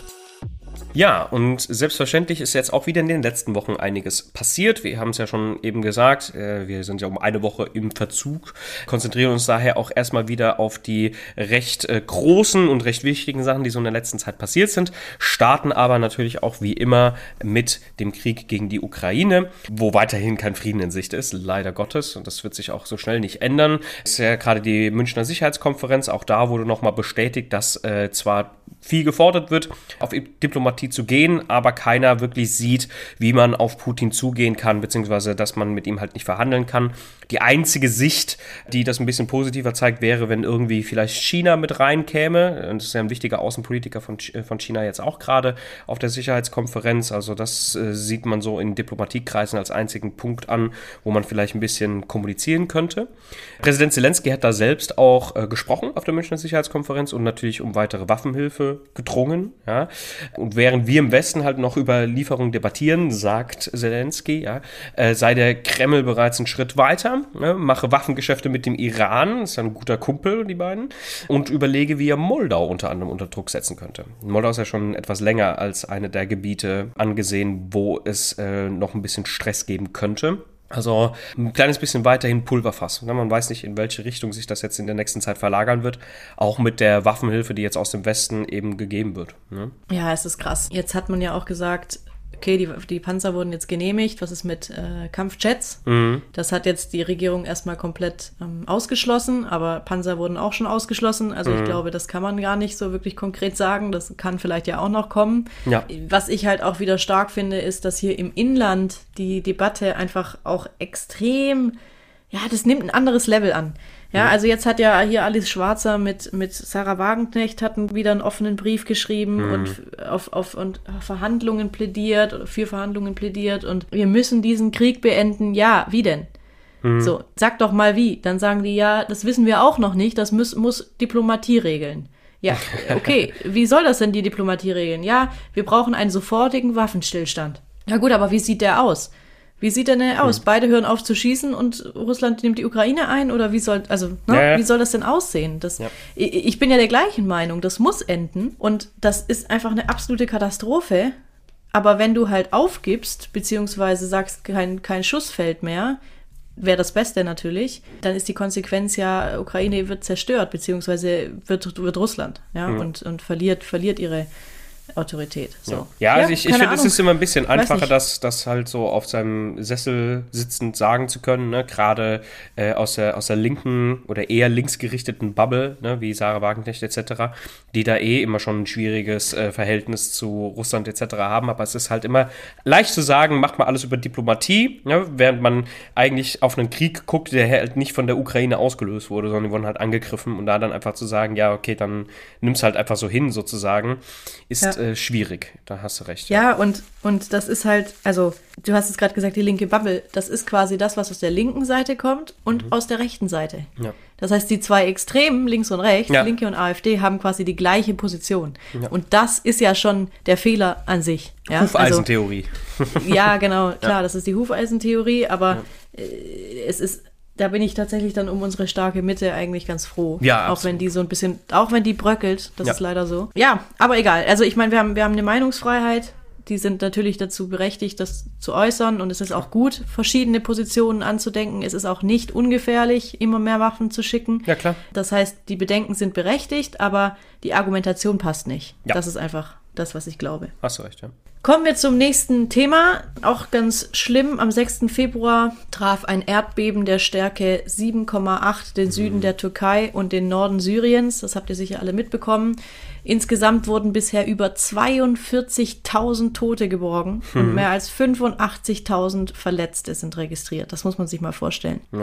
Ja, und selbstverständlich ist jetzt auch wieder in den letzten Wochen einiges passiert. Wir haben es ja schon eben gesagt, wir sind ja um eine Woche im Verzug, konzentrieren uns daher auch erstmal wieder auf die recht großen und recht wichtigen Sachen, die so in der letzten Zeit passiert sind, starten aber natürlich auch wie immer mit dem Krieg gegen die Ukraine, wo weiterhin kein Frieden in Sicht ist, leider Gottes, und das wird sich auch so schnell nicht ändern. Es ist ja gerade die Münchner Sicherheitskonferenz, auch da wurde nochmal bestätigt, dass äh, zwar viel gefordert wird, auf Diplomatie zu gehen, aber keiner wirklich sieht, wie man auf Putin zugehen kann, beziehungsweise dass man mit ihm halt nicht verhandeln kann. Die einzige Sicht, die das ein bisschen positiver zeigt, wäre, wenn irgendwie vielleicht China mit reinkäme. Und das ist ja ein wichtiger Außenpolitiker von, von China jetzt auch gerade auf der Sicherheitskonferenz. Also das äh, sieht man so in Diplomatiekreisen als einzigen Punkt an, wo man vielleicht ein bisschen kommunizieren könnte. Präsident Zelensky hat da selbst auch äh, gesprochen auf der Münchner Sicherheitskonferenz und natürlich um weitere Waffenhilfe gedrungen. Ja. Und während wir im Westen halt noch über Lieferungen debattieren, sagt Zelensky, ja, äh, sei der Kreml bereits einen Schritt weiter, ne, mache Waffengeschäfte mit dem Iran, ist ja ein guter Kumpel, die beiden, und überlege, wie er Moldau unter anderem unter Druck setzen könnte. Moldau ist ja schon etwas länger als eine der Gebiete angesehen, wo es äh, noch ein bisschen Stress geben könnte. Also ein kleines bisschen weiterhin Pulverfass. Man weiß nicht, in welche Richtung sich das jetzt in der nächsten Zeit verlagern wird. Auch mit der Waffenhilfe, die jetzt aus dem Westen eben gegeben wird. Ne? Ja, es ist krass. Jetzt hat man ja auch gesagt, okay, die, die Panzer wurden jetzt genehmigt. Was ist mit äh, Kampfjets? Mhm. Das hat jetzt die Regierung erstmal komplett ähm, ausgeschlossen, aber Panzer wurden auch schon ausgeschlossen. Also mhm. ich glaube, das kann man gar nicht so wirklich konkret sagen. Das kann vielleicht ja auch noch kommen. Ja. Was ich halt auch wieder stark finde, ist, dass hier im Inland die Debatte einfach auch extrem, ja, das nimmt ein anderes Level an. Ja, also jetzt hat ja hier Alice Schwarzer mit, mit Sarah Wagenknecht hatten wieder einen offenen Brief geschrieben mhm. und auf, auf und Verhandlungen plädiert oder für Verhandlungen plädiert und wir müssen diesen Krieg beenden. Ja, wie denn? Mhm. So, sag doch mal wie. Dann sagen die, ja, das wissen wir auch noch nicht, das muss, muss Diplomatie regeln. Ja, okay, wie soll das denn die Diplomatie regeln? Ja, wir brauchen einen sofortigen Waffenstillstand. Ja gut, aber wie sieht der aus? Wie sieht denn der aus? Hm. Beide hören auf zu schießen und Russland nimmt die Ukraine ein? Oder wie soll, also, ne? ja, ja. wie soll das denn aussehen? Das, ja. ich, ich bin ja der gleichen Meinung, das muss enden. Und das ist einfach eine absolute Katastrophe. Aber wenn du halt aufgibst, beziehungsweise sagst, kein, kein Schuss fällt mehr, wäre das Beste natürlich, dann ist die Konsequenz ja, Ukraine wird zerstört, beziehungsweise wird, wird Russland, ja, hm. und, und verliert, verliert ihre Autorität. So. Ja, ja, also ja, ich, ich finde, es ist immer ein bisschen einfacher, das, das halt so auf seinem Sessel sitzend sagen zu können, ne? Gerade äh, aus, der, aus der linken oder eher linksgerichteten Bubble, ne? Wie Sarah Wagenknecht et cetera, die da eh immer schon ein schwieriges äh, Verhältnis zu Russland et cetera haben, aber es ist halt immer leicht zu sagen, macht man alles über Diplomatie, ne? Während man eigentlich auf einen Krieg guckt, der halt nicht von der Ukraine ausgelöst wurde, sondern die wurden halt angegriffen und da dann einfach zu sagen, ja, okay, dann nimm's halt einfach so hin, sozusagen, ist ja. Äh, schwierig, da hast du recht. Ja, ja und, und das ist halt, also du hast es gerade gesagt, die linke Bubble, das ist quasi das, was aus der linken Seite kommt und mhm. aus der rechten Seite. Ja. Das heißt, die zwei Extremen, links und rechts, ja. Linke und AfD, haben quasi die gleiche Position. Ja. Und das ist ja schon der Fehler an sich. Ja? Hufeisentheorie. Also, ja, genau, klar, ja. das ist die Hufeisentheorie, aber ja. äh, es ist da bin ich tatsächlich dann um unsere starke Mitte eigentlich ganz froh. Ja, absolut. Auch wenn die so ein bisschen, auch wenn die bröckelt, das ja. ist leider so. Ja, aber egal. Also ich meine, wir haben, wir haben eine Meinungsfreiheit. Die sind natürlich dazu berechtigt, das zu äußern. Und es ist auch gut, verschiedene Positionen anzudenken. Es ist auch nicht ungefährlich, immer mehr Waffen zu schicken. Ja, klar. Das heißt, die Bedenken sind berechtigt, aber die Argumentation passt nicht. Ja. Das ist einfach das, was ich glaube. Hast du recht, ja. Kommen wir zum nächsten Thema. Auch ganz schlimm. Am sechsten Februar traf ein Erdbeben der Stärke sieben Komma acht den Süden der Türkei und den Norden Syriens. Das habt ihr sicher alle mitbekommen. Insgesamt wurden bisher über zweiundvierzigtausend Tote geborgen hm. und mehr als fünfundachtzigtausend Verletzte sind registriert. Das muss man sich mal vorstellen. Ja.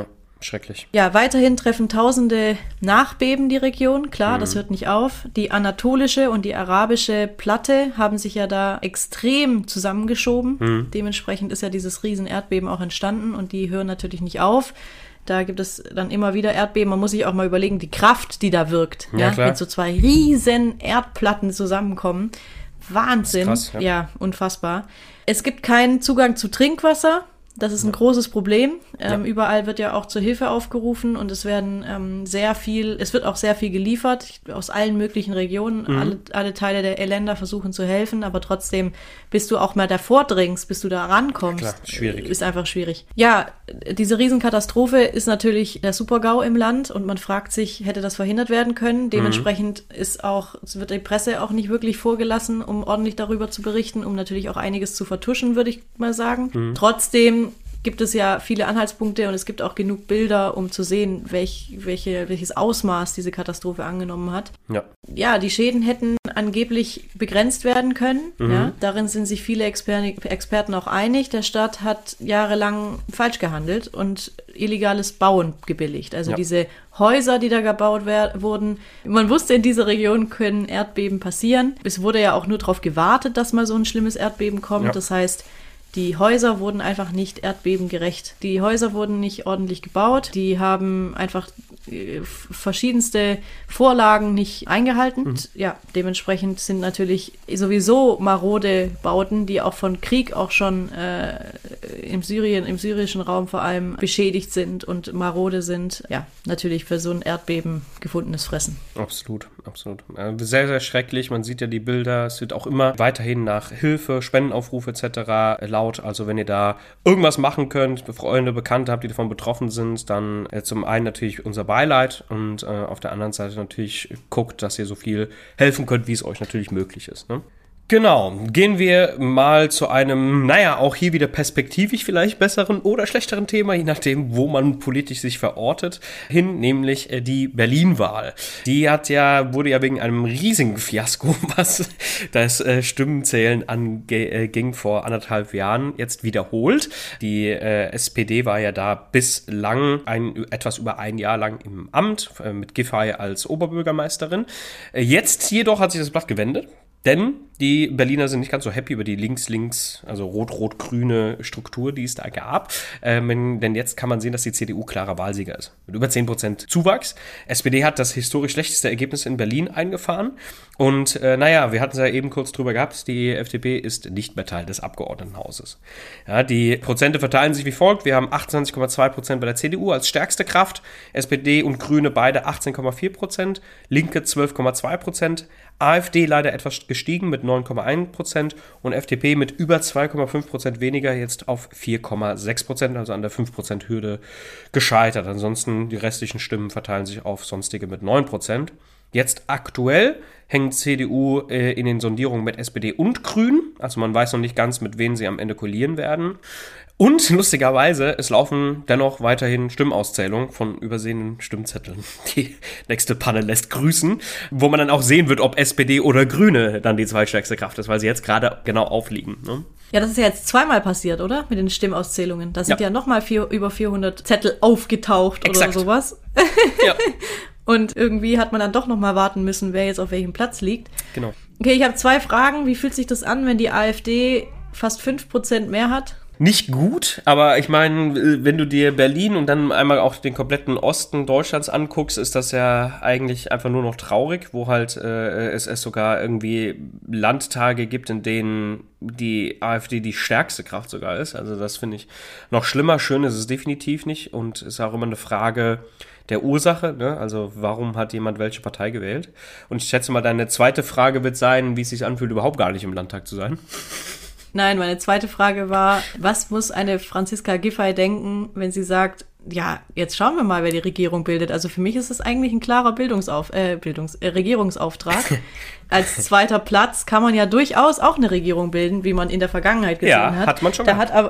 schrecklich. Ja, weiterhin treffen tausende Nachbeben die Region. Klar, mhm. das hört nicht auf. Die anatolische und die arabische Platte haben sich ja da extrem zusammengeschoben. Mhm. Dementsprechend ist ja dieses Riesen-Erdbeben auch entstanden und die hören natürlich nicht auf. Da gibt es dann immer wieder Erdbeben. Man muss sich auch mal überlegen, die Kraft, die da wirkt. Ja, ja wenn so zwei riesen Erdplatten zusammenkommen. Wahnsinn. Das ist krass, ja. ja, unfassbar. Es gibt keinen Zugang zu Trinkwasser. Das ist ein ja. großes Problem. Ähm, ja. Überall wird ja auch zur Hilfe aufgerufen und es werden ähm, sehr viel, es wird auch sehr viel geliefert aus allen möglichen Regionen. Mhm. Alle, alle Teile der Länder versuchen zu helfen, aber trotzdem, bis du auch mal davor dringst, bis du da rankommst, ja, klar, schwierig. ist einfach schwierig. Ja, diese Riesenkatastrophe ist natürlich der Super-GAU im Land und man fragt sich, hätte das verhindert werden können? Dementsprechend mhm. ist auch, es wird die Presse auch nicht wirklich vorgelassen, um ordentlich darüber zu berichten, um natürlich auch einiges zu vertuschen, würde ich mal sagen. Mhm. Trotzdem gibt es ja viele Anhaltspunkte und es gibt auch genug Bilder, um zu sehen, welch, welche, welches Ausmaß diese Katastrophe angenommen hat. Ja. Ja, die Schäden hätten angeblich begrenzt werden können. Mhm. Ja, darin sind sich viele Exper- Experten auch einig. Der Staat hat jahrelang falsch gehandelt und illegales Bauen gebilligt. Also ja. diese Häuser, die da gebaut wer- wurden. Man wusste, in dieser Region können Erdbeben passieren. Es wurde ja auch nur darauf gewartet, dass mal so ein schlimmes Erdbeben kommt. Ja. Das heißt, die Häuser wurden einfach nicht erdbebengerecht. Die Häuser wurden nicht ordentlich gebaut. Die haben einfach äh, verschiedenste Vorlagen nicht eingehalten. Mhm. Und ja, dementsprechend sind natürlich sowieso marode Bauten, die auch von Krieg auch schon äh, im Syrien, im syrischen Raum vor allem beschädigt sind und marode sind. Ja, natürlich für so ein Erdbeben gefundenes Fressen. Absolut, absolut. Sehr, sehr schrecklich. Man sieht ja die Bilder. Es wird auch immer weiterhin nach Hilfe, Spendenaufrufe et cetera laut. Also wenn ihr da irgendwas machen könnt, Freunde, Bekannte habt, die davon betroffen sind, dann äh, zum einen natürlich unser Beileid und äh, auf der anderen Seite natürlich guckt, dass ihr so viel helfen könnt, wie es euch natürlich möglich ist, ne? Genau, gehen wir mal zu einem, naja, auch hier wieder perspektivisch vielleicht besseren oder schlechteren Thema, je nachdem, wo man politisch sich verortet, hin, nämlich äh, die Berlin-Wahl. Die hat ja, wurde ja wegen einem riesigen Fiasko, was das äh, Stimmenzählen anging vor anderthalb Jahren, jetzt wiederholt. Die äh, S P D war ja da bislang ein, etwas über ein Jahr lang im Amt, äh, mit Giffey als Oberbürgermeisterin. Äh, jetzt jedoch hat sich das Blatt gewendet. Denn die Berliner sind nicht ganz so happy über die links-links, also rot-rot-grüne Struktur, die es da gab. Ähm, denn jetzt kann man sehen, dass die C D U klarer Wahlsieger ist. Mit über zehn Prozent Zuwachs. S P D hat das historisch schlechteste Ergebnis in Berlin eingefahren. Und äh, naja, wir hatten es ja eben kurz drüber gehabt, die F D P ist nicht mehr Teil des Abgeordnetenhauses. Ja, die Prozente verteilen sich wie folgt. Wir haben achtundzwanzig Komma zwei Prozent bei der C D U als stärkste Kraft. S P D und Grüne beide achtzehn Komma vier Prozent. Linke zwölf Komma zwei Prozent. AfD leider etwas gestiegen mit neun Komma eins Prozent und F D P mit über zwei Komma fünf Prozent weniger, jetzt auf vier Komma sechs Prozent, also an der fünf Prozent Hürde gescheitert. Ansonsten die restlichen Stimmen verteilen sich auf sonstige mit neun Prozent. Jetzt aktuell hängt C D U äh, in den Sondierungen mit S P D und Grünen, also man weiß noch nicht ganz, mit wem sie am Ende koalieren werden. Und lustigerweise, es laufen dennoch weiterhin Stimmauszählungen von übersehenen Stimmzetteln. Die nächste Panne lässt grüßen, wo man dann auch sehen wird, ob S P D oder Grüne dann die zweitstärkste Kraft ist, weil sie jetzt gerade genau aufliegen. Ne? Ja, das ist ja jetzt zweimal passiert, oder? Mit den Stimmauszählungen. Da sind ja, ja nochmal vier, über vierhundert Zettel aufgetaucht. Exakt. Oder sowas. Ja. Und irgendwie hat man dann doch nochmal warten müssen, wer jetzt auf welchem Platz liegt. Genau. Okay, ich habe zwei Fragen. Wie fühlt sich das an, wenn die AfD fast fünf Prozent mehr hat? Nicht gut, aber ich meine, wenn du dir Berlin und dann einmal auch den kompletten Osten Deutschlands anguckst, ist das ja eigentlich einfach nur noch traurig, wo halt äh, es, es sogar irgendwie Landtage gibt, in denen die AfD die stärkste Kraft sogar ist. Also das finde ich noch schlimmer. Schön ist es definitiv nicht und ist auch immer eine Frage der Ursache, ne? Also warum hat jemand welche Partei gewählt? Und ich schätze mal, deine zweite Frage wird sein, wie es sich anfühlt, überhaupt gar nicht im Landtag zu sein. Nein, meine zweite Frage war, was muss eine Franziska Giffey denken, wenn sie sagt, ja, jetzt schauen wir mal, wer die Regierung bildet. Also für mich ist es eigentlich ein klarer Bildungsauf, äh, Bildungs, äh, Regierungsauftrag. Als zweiter Platz kann man ja durchaus auch eine Regierung bilden, wie man in der Vergangenheit gesehen ja, hat. hat man schon da gehabt. hat aber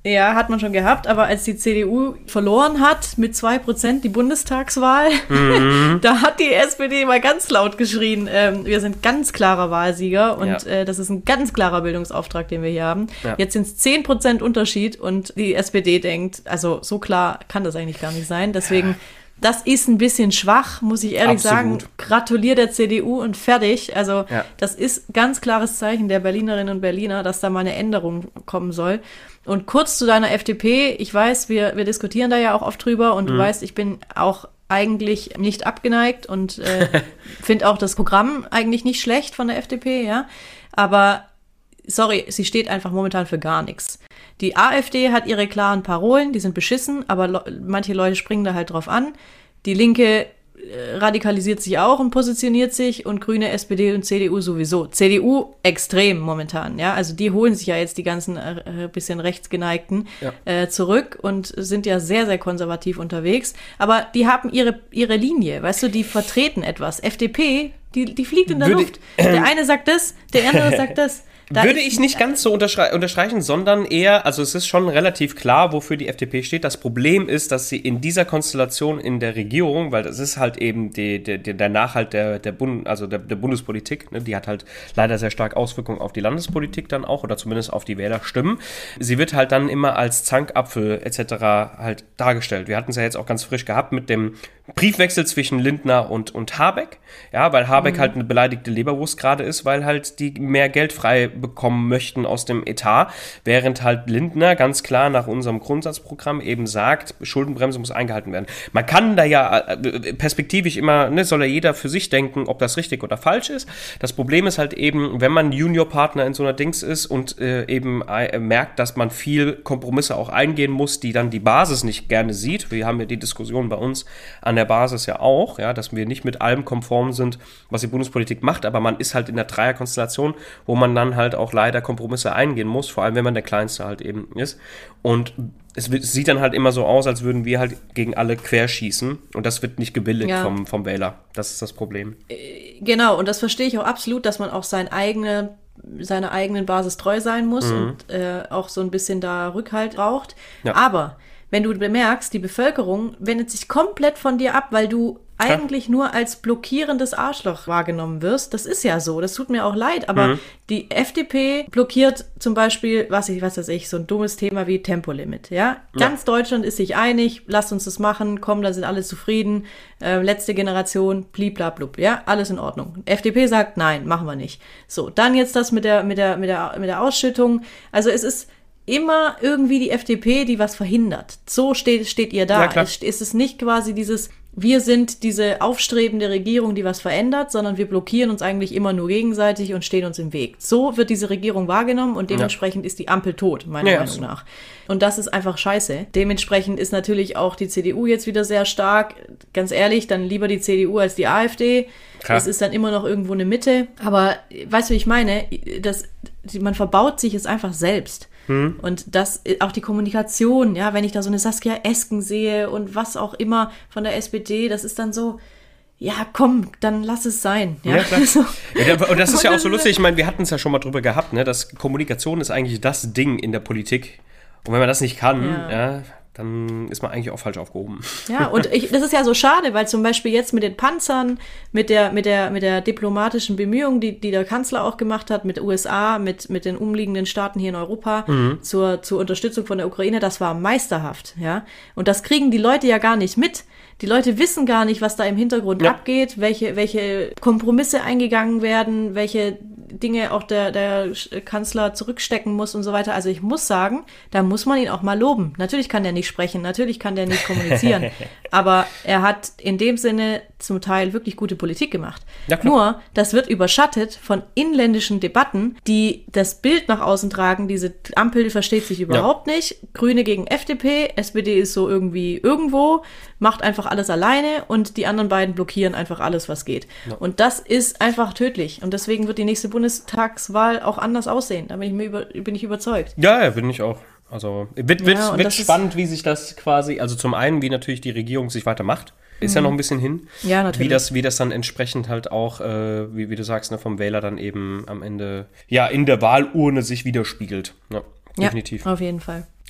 Ja, hat man schon gehabt, aber als die C D U verloren hat mit zwei Prozent die Bundestagswahl, mhm. da hat die S P D mal ganz laut geschrien, ähm, wir sind ganz klarer Wahlsieger und ja. äh, das ist ein ganz klarer Bildungsauftrag, den wir hier haben. Ja. Jetzt sind es zehn Prozent Unterschied und die S P D denkt, also so klar kann das eigentlich gar nicht sein, deswegen... Ja. Das ist ein bisschen schwach, muss ich ehrlich Absolut. sagen. Gratuliere der C D U und fertig. Also ja. das ist ganz klares Zeichen der Berlinerinnen und Berliner, dass da mal eine Änderung kommen soll. Und kurz zu deiner F D P. Ich weiß, wir, wir diskutieren da ja auch oft drüber und mhm. du weißt, ich bin auch eigentlich nicht abgeneigt und äh, finde auch das Programm eigentlich nicht schlecht von der F D P, ja. Aber sorry, sie steht einfach momentan für gar nichts. Die AfD hat ihre klaren Parolen, die sind beschissen, aber lo- manche Leute springen da halt drauf an. Die Linke äh, radikalisiert sich auch und positioniert sich und Grüne, S P D und C D U sowieso. C D U extrem momentan, ja, also die holen sich ja jetzt die ganzen äh, bisschen rechtsgeneigten ja. äh, zurück und sind ja sehr, sehr konservativ unterwegs. Aber die haben ihre ihre Linie, weißt du, die vertreten etwas. F D P, die, die fliegt in der Würde Luft. Der eine sagt das, der andere sagt das. Da Würde ich nicht ganz so unterschrei- unterstreichen, sondern eher, also es ist schon relativ klar, wofür die F D P steht. Das Problem ist, dass sie in dieser Konstellation in der Regierung, weil das ist halt eben die, die, die, der Nachhalt der, der, Bund, also der, der Bundespolitik, ne, die hat halt leider sehr stark Auswirkungen auf die Landespolitik dann auch oder zumindest auf die Wählerstimmen. Sie wird halt dann immer als Zankapfel et cetera halt dargestellt. Wir hatten es ja jetzt auch ganz frisch gehabt mit dem Briefwechsel zwischen Lindner und, und Habeck, ja, weil Habeck mhm. halt eine beleidigte Leberwurst gerade ist, weil halt die mehr Geld frei bekommen möchten aus dem Etat, während halt Lindner ganz klar nach unserem Grundsatzprogramm eben sagt, Schuldenbremse muss eingehalten werden. Man kann da ja perspektivisch immer, ne, soll ja jeder für sich denken, ob das richtig oder falsch ist. Das Problem ist halt eben, wenn man Juniorpartner in so einer Dings ist und äh, eben äh, merkt, dass man viel Kompromisse auch eingehen muss, die dann die Basis nicht gerne sieht. Wir haben ja die Diskussion bei uns an der Basis ja auch, ja, dass wir nicht mit allem konform sind, was die Bundespolitik macht, aber man ist halt in der Dreierkonstellation, wo man dann halt auch leider Kompromisse eingehen muss, vor allem wenn man der Kleinste halt eben ist. Und es sieht dann halt immer so aus, als würden wir halt gegen alle querschießen und das wird nicht gebilligt ja. vom, vom Wähler. Das ist das Problem. Genau, und das verstehe ich auch absolut, dass man auch seine eigene, seiner eigenen Basis treu sein muss mhm. und äh, auch so ein bisschen da Rückhalt braucht. Ja. Aber wenn du bemerkst, die Bevölkerung wendet sich komplett von dir ab, weil du eigentlich nur als blockierendes Arschloch wahrgenommen wirst. Das ist ja so, das tut mir auch leid, aber mhm. die F D P blockiert zum Beispiel, was ich, was weiß ich, so ein dummes Thema wie Tempolimit, ja? Ganz ja. Deutschland ist sich einig, lasst uns das machen, komm, da sind alle zufrieden, äh, letzte Generation, bliblablub, ja? Alles in Ordnung. F D P sagt, nein, machen wir nicht. So, dann jetzt das mit der, mit der, mit der, mit der Ausschüttung. Also es ist immer irgendwie die F D P, die was verhindert. So steht, steht ihr da. Ja, es, ist es nicht quasi dieses, wir sind diese aufstrebende Regierung, die was verändert, sondern wir blockieren uns eigentlich immer nur gegenseitig und stehen uns im Weg. So wird diese Regierung wahrgenommen und dementsprechend ja. ist die Ampel tot, meiner ja, Meinung nach. Und das ist einfach scheiße. Dementsprechend ist natürlich auch die C D U jetzt wieder sehr stark. Ganz ehrlich, dann lieber die C D U als die AfD. Klar. Das ist dann immer noch irgendwo eine Mitte. Aber weißt du, wie ich meine? Das, man verbaut sich es einfach selbst. Hm. Und das, auch die Kommunikation, ja, wenn ich da so eine Saskia Esken sehe und was auch immer von der S P D, das ist dann so, ja, komm, dann lass es sein. Ja, ja klar. So. Ja, und das ist ja auch so lustig, ich meine, wir hatten es ja schon mal drüber gehabt, ne, dass Kommunikation ist eigentlich das Ding in der Politik. Und wenn man das nicht kann, ja, ja dann ist man eigentlich auch falsch aufgehoben. Ja, und ich, das ist ja so schade, weil zum Beispiel jetzt mit den Panzern, mit der, mit der, mit der diplomatischen Bemühung, die, die der Kanzler auch gemacht hat, mit U S A, mit, mit den umliegenden Staaten hier in Europa, mhm. zur, zur Unterstützung von der Ukraine, das war meisterhaft, ja. Und das kriegen die Leute ja gar nicht mit. Die Leute wissen gar nicht, was da im Hintergrund ja. abgeht, welche, welche Kompromisse eingegangen werden, welche Dinge auch der, der Kanzler zurückstecken muss und so weiter. Also ich muss sagen, da muss man ihn auch mal loben. Natürlich kann der nicht sprechen, natürlich kann der nicht kommunizieren, aber er hat in dem Sinne zum Teil wirklich gute Politik gemacht. Ja, nur, das wird überschattet von inländischen Debatten, die das Bild nach außen tragen, diese Ampel versteht sich überhaupt ja. nicht, Grüne gegen F D P, S P D ist so irgendwie irgendwo, macht einfach alles alleine und die anderen beiden blockieren einfach alles, was geht. Ja. Und das ist einfach tödlich und deswegen wird die nächste Bundestagswahl auch anders aussehen. Da bin ich, mir über, bin ich überzeugt. Ja, ja, bin ich auch. Also wird, wird, ja, wird spannend, wie sich das quasi, also zum einen, wie natürlich die Regierung sich weiter macht. Ist mhm. ja noch ein bisschen hin. Ja, natürlich. Wie das, wie das dann entsprechend halt auch, äh, wie, wie du sagst, ne, vom Wähler dann eben am Ende, ja, in der Wahlurne sich widerspiegelt. Ja, definitiv. Ja, auf jeden Fall.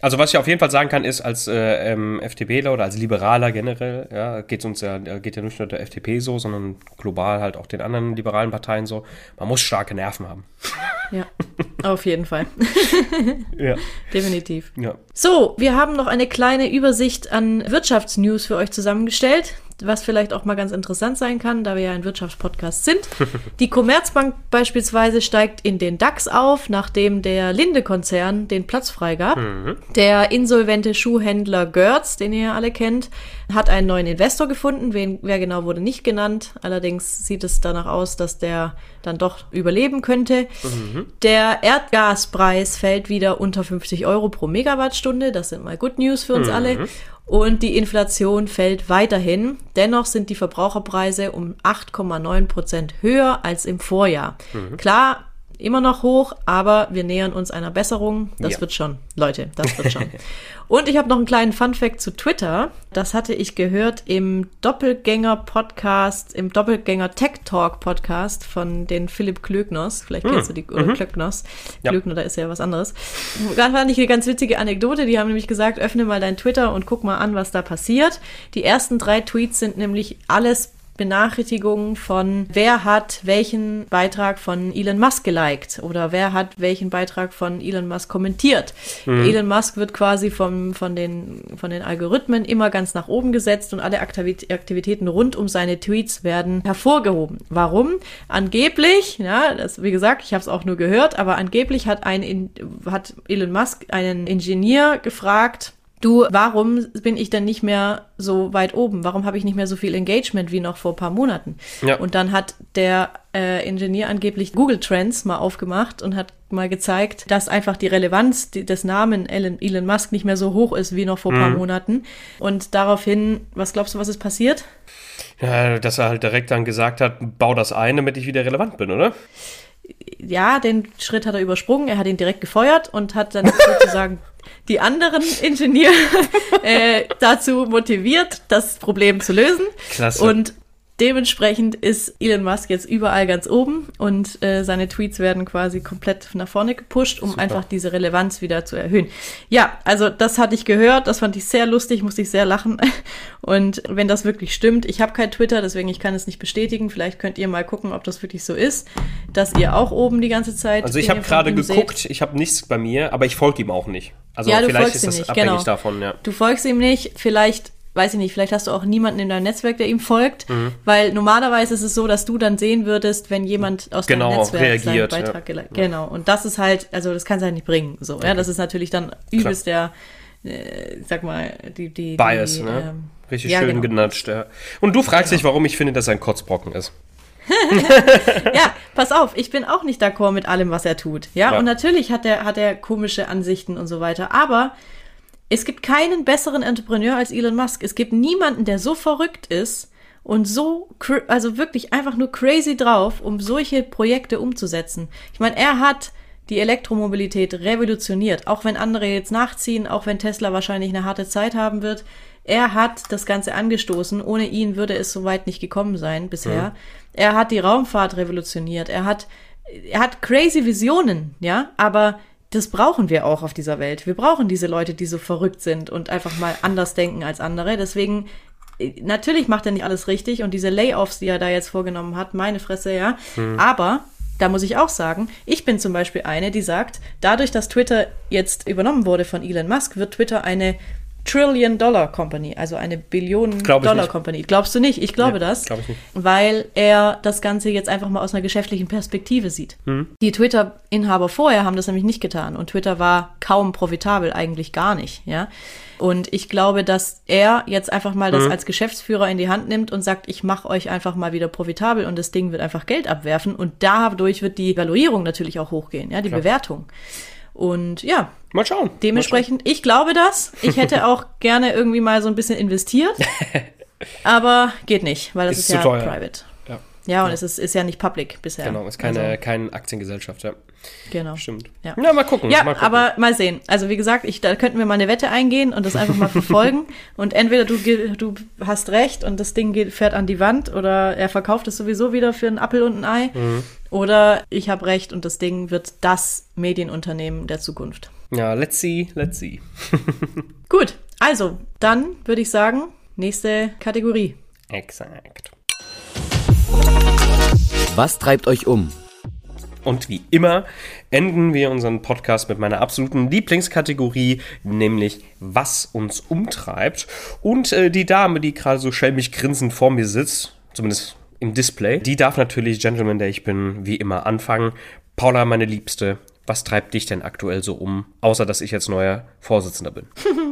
Also was ich auf jeden Fall sagen kann, ist, als äh, ähm, FDPler oder als Liberaler generell, ja, geht's uns ja, geht ja nicht nur der F D P so, sondern global halt auch den anderen liberalen Parteien so, man muss starke Nerven haben. Ja, auf jeden Fall. Ja. Definitiv. Ja. So, wir haben noch eine kleine Übersicht an Wirtschaftsnews für euch zusammengestellt, was vielleicht auch mal ganz interessant sein kann, da wir ja ein Wirtschaftspodcast sind. Die Commerzbank beispielsweise steigt in den DAX auf, nachdem der Linde-Konzern den Platz freigab. Mhm. Der insolvente Schuhhändler Görz, den ihr ja alle kennt, hat einen neuen Investor gefunden. Wen, wer genau wurde nicht genannt. Allerdings sieht es danach aus, dass der dann doch überleben könnte. Mhm. Der Erdgaspreis fällt wieder unter fünfzig Euro pro Megawattstunde. Das sind mal Good News für uns mhm. alle. Und die Inflation fällt weiterhin. Dennoch sind die Verbraucherpreise um acht Komma neun Prozent höher als im Vorjahr. Mhm. Klar, immer noch hoch, aber wir nähern uns einer Besserung. Das ja. wird schon, Leute, das wird schon. Und ich habe noch einen kleinen Funfact zu Twitter. Das hatte ich gehört im Doppelgänger-Podcast, im Doppelgänger-Tech-Talk-Podcast von den Philipp Klöckners. Vielleicht kennst hm. du die, oder mhm. Klöckners. Ja. Klöckner, da ist ja was anderes. Da fand ich eine ganz witzige Anekdote. Die haben nämlich gesagt, öffne mal dein Twitter und guck mal an, was da passiert. Die ersten drei Tweets sind nämlich alles Benachrichtigungen von, wer hat welchen Beitrag von Elon Musk geliked oder wer hat welchen Beitrag von Elon Musk kommentiert. Mhm. Elon Musk wird quasi vom, von, den, von den Algorithmen immer ganz nach oben gesetzt und alle Aktivit- Aktivitäten rund um seine Tweets werden hervorgehoben. Warum? Angeblich, ja, das, wie gesagt, ich habe es auch nur gehört, aber angeblich hat, ein, hat Elon Musk einen Ingenieur gefragt, du, warum bin ich denn nicht mehr so weit oben? Warum habe ich nicht mehr so viel Engagement wie noch vor ein paar Monaten? Ja. Und dann hat der äh, Ingenieur angeblich Google Trends mal aufgemacht und hat mal gezeigt, dass einfach die Relevanz des Namen Elon, Elon Musk nicht mehr so hoch ist wie noch vor ein mhm. paar Monaten. Und daraufhin, was glaubst du, was ist passiert? Ja, dass er halt direkt dann gesagt hat, bau das ein, damit ich wieder relevant bin, oder? Ja, den Schritt hat er übersprungen. Er hat ihn direkt gefeuert und hat dann sozusagen die anderen Ingenieure äh, dazu motiviert, das Problem zu lösen. Klasse. Und dementsprechend ist Elon Musk jetzt überall ganz oben und äh, seine Tweets werden quasi komplett nach vorne gepusht, um Super. einfach diese Relevanz wieder zu erhöhen. Ja, also das hatte ich gehört, das fand ich sehr lustig, musste ich sehr lachen. Und wenn das wirklich stimmt, ich habe kein Twitter, deswegen ich kann es nicht bestätigen. Vielleicht könnt ihr mal gucken, ob das wirklich so ist, dass ihr auch oben die ganze Zeit... Also ich habe gerade geguckt, seht. Ich habe nichts bei mir, aber ich folge ihm auch nicht. Also ja, du vielleicht folgst ist ihm das nicht, abhängig genau. davon, ja. Du folgst ihm nicht, vielleicht... weiß ich nicht, vielleicht hast du auch niemanden in deinem Netzwerk, der ihm folgt, mhm. weil normalerweise ist es so, dass du dann sehen würdest, wenn jemand aus genau, deinem Netzwerk reagiert, seinen Beitrag ja. geliked. Genau, und das ist halt, also das kannst du halt nicht bringen. So, okay. Ja, das ist natürlich dann übelst der, äh, sag mal, die, die Bias, die, ne? Ähm, Richtig ja, schön genau. genatscht, ja. Und du fragst genau. dich, warum ich finde, dass er ein Kotzbrocken ist. Ja, pass auf, ich bin auch nicht d'accord mit allem, was er tut. Ja, ja. Und natürlich hat er, hat er komische Ansichten und so weiter, aber es gibt keinen besseren Entrepreneur als Elon Musk. Es gibt niemanden, der so verrückt ist und so, also wirklich einfach nur crazy drauf, um solche Projekte umzusetzen. Ich meine, er hat die Elektromobilität revolutioniert, auch wenn andere jetzt nachziehen, auch wenn Tesla wahrscheinlich eine harte Zeit haben wird. Er hat das Ganze angestoßen. Ohne ihn würde es so weit nicht gekommen sein bisher. Mhm. Er hat die Raumfahrt revolutioniert. Er hat, er hat crazy Visionen, ja, aber das brauchen wir auch auf dieser Welt. Wir brauchen diese Leute, die so verrückt sind und einfach mal anders denken als andere. Deswegen, natürlich macht er nicht alles richtig und diese Layoffs, die er da jetzt vorgenommen hat, meine Fresse, ja. Mhm. Aber da muss ich auch sagen, ich bin zum Beispiel eine, die sagt, dadurch, dass Twitter jetzt übernommen wurde von Elon Musk, wird Twitter eine Trillion-Dollar-Company, also eine Billionen-Dollar-Company. Glaubst du nicht? Ich glaube ja, das, glaub ich nicht. Weil er das Ganze jetzt einfach mal aus einer geschäftlichen Perspektive sieht. Mhm. Die Twitter-Inhaber vorher haben das nämlich nicht getan und Twitter war kaum profitabel, eigentlich gar nicht, ja. Und ich glaube, dass er jetzt einfach mal das mhm. als Geschäftsführer in die Hand nimmt und sagt, ich mache euch einfach mal wieder profitabel und das Ding wird einfach Geld abwerfen und dadurch wird die Valuierung natürlich auch hochgehen, ja, die Klar. Bewertung. Und ja, mal schauen. Dementsprechend, mal schauen. Ich glaube das. Ich hätte auch gerne irgendwie mal so ein bisschen investiert, aber geht nicht, weil das ist, ist ja teuer. Private. Ja, ja und ja. es ist, ist ja nicht public bisher. Genau, ist keine, also, keine Aktiengesellschaft, ja. Genau. Stimmt. Ja. Na, mal gucken. Ja, mal gucken. aber mal sehen. Also wie gesagt, ich, da könnten wir mal eine Wette eingehen und das einfach mal verfolgen. Und entweder du, du hast recht und das Ding geht, fährt an die Wand oder er verkauft es sowieso wieder für einen Apfel und ein Ei. Mhm. Oder ich habe recht und das Ding wird das Medienunternehmen der Zukunft. Ja, let's see, let's see. Gut, also, dann würde ich sagen, nächste Kategorie. Exakt. Was treibt euch um? Und wie immer enden wir unseren Podcast mit meiner absoluten Lieblingskategorie, nämlich was uns umtreibt. Und äh, die Dame, die gerade so schelmig grinsend vor mir sitzt, zumindest im Display, die darf natürlich, Gentleman, der ich bin, wie immer anfangen. Paula, meine Liebste, was treibt dich denn aktuell so um, außer dass ich jetzt neuer Vorsitzender bin?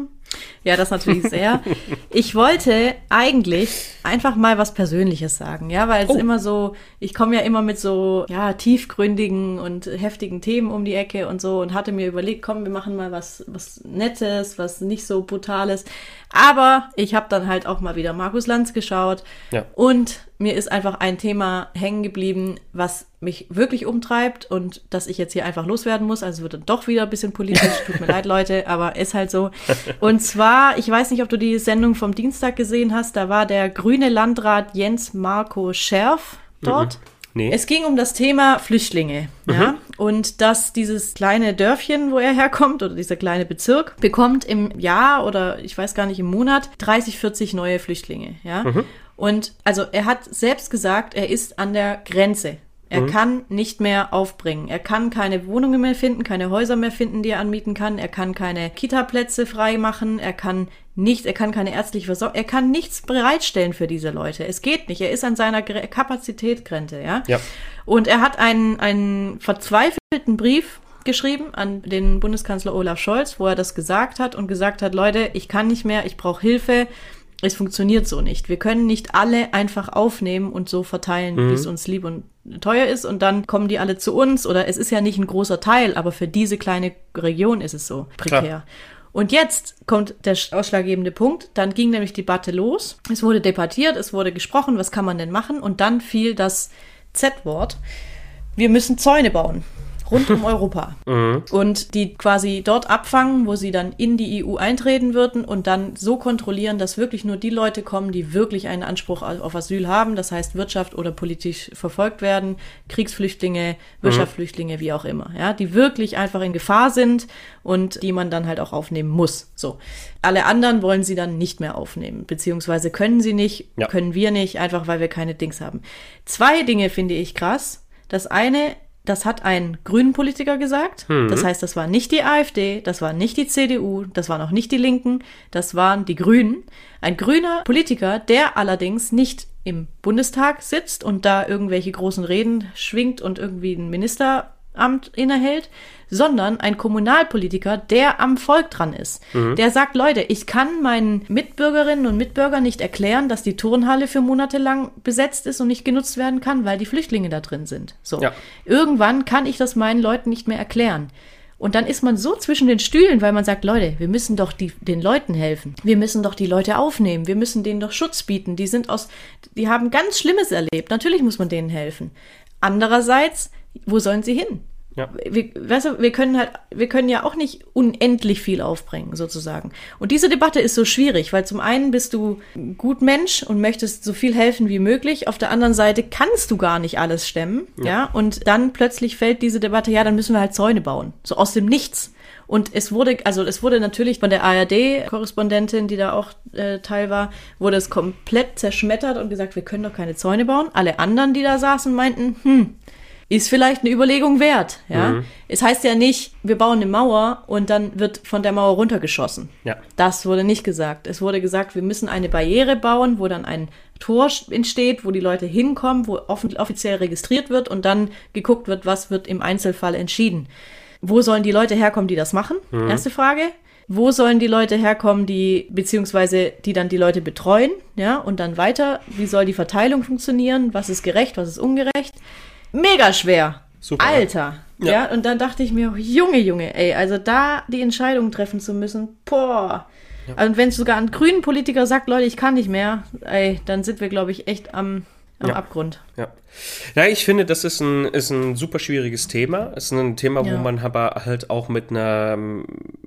Ja, das natürlich sehr. Ich wollte eigentlich einfach mal was Persönliches sagen, ja, weil es oh. immer so, ich komme ja immer mit so, ja, tiefgründigen und heftigen Themen um die Ecke und so und hatte mir überlegt, komm, wir machen mal was, was Nettes, was nicht so Brutales. Aber ich habe dann halt auch mal wieder Markus Lanz geschaut ja. und mir ist einfach ein Thema hängen geblieben, was mich wirklich umtreibt und das ich jetzt hier einfach loswerden muss. Also wird dann doch wieder ein bisschen politisch. Tut mir leid, Leute, aber ist halt so. Und zwar, ich weiß nicht, ob du die Sendung vom Dienstag gesehen hast, da war der grüne Landrat Jens Marco Scherf dort. Mhm. Nee. Es ging um das Thema Flüchtlinge, mhm. ja, und dass dieses kleine Dörfchen, wo er herkommt, oder dieser kleine Bezirk, bekommt im Jahr oder ich weiß gar nicht, im Monat dreißig, vierzig neue Flüchtlinge, ja. Mhm. Und also er hat selbst gesagt, er ist an der Grenze. Er mhm. kann nicht mehr aufbringen. Er kann keine Wohnungen mehr finden, keine Häuser mehr finden, die er anmieten kann. Er kann keine Kita-Plätze frei machen. Er kann nicht, er kann keine ärztliche Versorgung. Er kann nichts bereitstellen für diese Leute. Es geht nicht. Er ist an seiner Kapazitätsgrenze, ja. ja. Und er hat einen, einen verzweifelten Brief geschrieben an den Bundeskanzler Olaf Scholz, wo er das gesagt hat und gesagt hat, Leute, ich kann nicht mehr, ich brauche Hilfe. Es funktioniert so nicht. Wir können nicht alle einfach aufnehmen und so verteilen, mhm. wie es uns lieb und teuer ist. Und dann kommen die alle zu uns. Oder es ist ja nicht ein großer Teil, aber für diese kleine Region ist es so prekär. Klar. Und jetzt kommt der ausschlaggebende Punkt. Dann ging nämlich die Debatte los. Es wurde debattiert, es wurde gesprochen, was kann man denn machen? Und dann fiel das Z-Wort. Wir müssen Zäune bauen. Rund um Europa. Mhm. Und die quasi dort abfangen, wo sie dann in die E U eintreten würden und dann so kontrollieren, dass wirklich nur die Leute kommen, die wirklich einen Anspruch auf Asyl haben, das heißt Wirtschaft oder politisch verfolgt werden, Kriegsflüchtlinge, Wirtschaftsflüchtlinge, mhm. wie auch immer, ja, die wirklich einfach in Gefahr sind und die man dann halt auch aufnehmen muss. So. Alle anderen wollen sie dann nicht mehr aufnehmen, beziehungsweise können sie nicht, ja. können wir nicht, einfach weil wir keine Dings haben. Zwei Dinge finde ich krass. Das eine, das hat ein grünen Politiker gesagt. Mhm. Das heißt, das war nicht die AfD, das war nicht die C D U, das waren auch nicht die Linken, das waren die Grünen. Ein grüner Politiker, der allerdings nicht im Bundestag sitzt und da irgendwelche großen Reden schwingt und irgendwie ein Ministeramt innehält, sondern ein Kommunalpolitiker, der am Volk dran ist. Mhm. Der sagt, Leute, ich kann meinen Mitbürgerinnen und Mitbürgern nicht erklären, dass die Turnhalle für Monate lang besetzt ist und nicht genutzt werden kann, weil die Flüchtlinge da drin sind. So. Ja. Irgendwann kann ich das meinen Leuten nicht mehr erklären. Und dann ist man so zwischen den Stühlen, weil man sagt, Leute, wir müssen doch die, den Leuten helfen. Wir müssen doch die Leute aufnehmen. Wir müssen denen doch Schutz bieten. Die sind aus, die haben ganz Schlimmes erlebt. Natürlich muss man denen helfen. Andererseits, wo sollen sie hin? Ja. Wir, weißt du, wir können halt, wir können ja auch nicht unendlich viel aufbringen, sozusagen. Und diese Debatte ist so schwierig, weil zum einen bist du ein gut Mensch und möchtest so viel helfen wie möglich. Auf der anderen Seite kannst du gar nicht alles stemmen, ja. ja? Und dann plötzlich fällt diese Debatte, ja, dann müssen wir halt Zäune bauen. So aus dem Nichts. Und es wurde, also es wurde natürlich von der A R D-Korrespondentin, die da auch äh, Teil war, wurde es komplett zerschmettert und gesagt, wir können doch keine Zäune bauen. Alle anderen, die da saßen, meinten, hm, ist vielleicht eine Überlegung wert, ja. Mhm. Es heißt ja nicht, wir bauen eine Mauer und dann wird von der Mauer runtergeschossen. Ja. Das wurde nicht gesagt. Es wurde gesagt, wir müssen eine Barriere bauen, wo dann ein Tor entsteht, wo die Leute hinkommen, wo off- offiziell registriert wird und dann geguckt wird, was wird im Einzelfall entschieden. Wo sollen die Leute herkommen, die das machen? Mhm. Erste Frage. Wo sollen die Leute herkommen, die, beziehungsweise die dann die Leute betreuen, ja, und dann weiter? Wie soll die Verteilung funktionieren? Was ist gerecht, was ist ungerecht? Mega schwer. Super. Alter. Ja. ja. Und dann dachte ich mir, Junge, Junge, ey, also da die Entscheidung treffen zu müssen, boah. Ja. Und wenn sogar ein grünen Politiker sagt, Leute, ich kann nicht mehr, ey, dann sind wir, glaube ich, echt am, am ja. Abgrund. Ja. Ja, ich finde, das ist ein, ist ein super schwieriges Thema. Es ist ein Thema, ja. wo man aber halt auch mit einer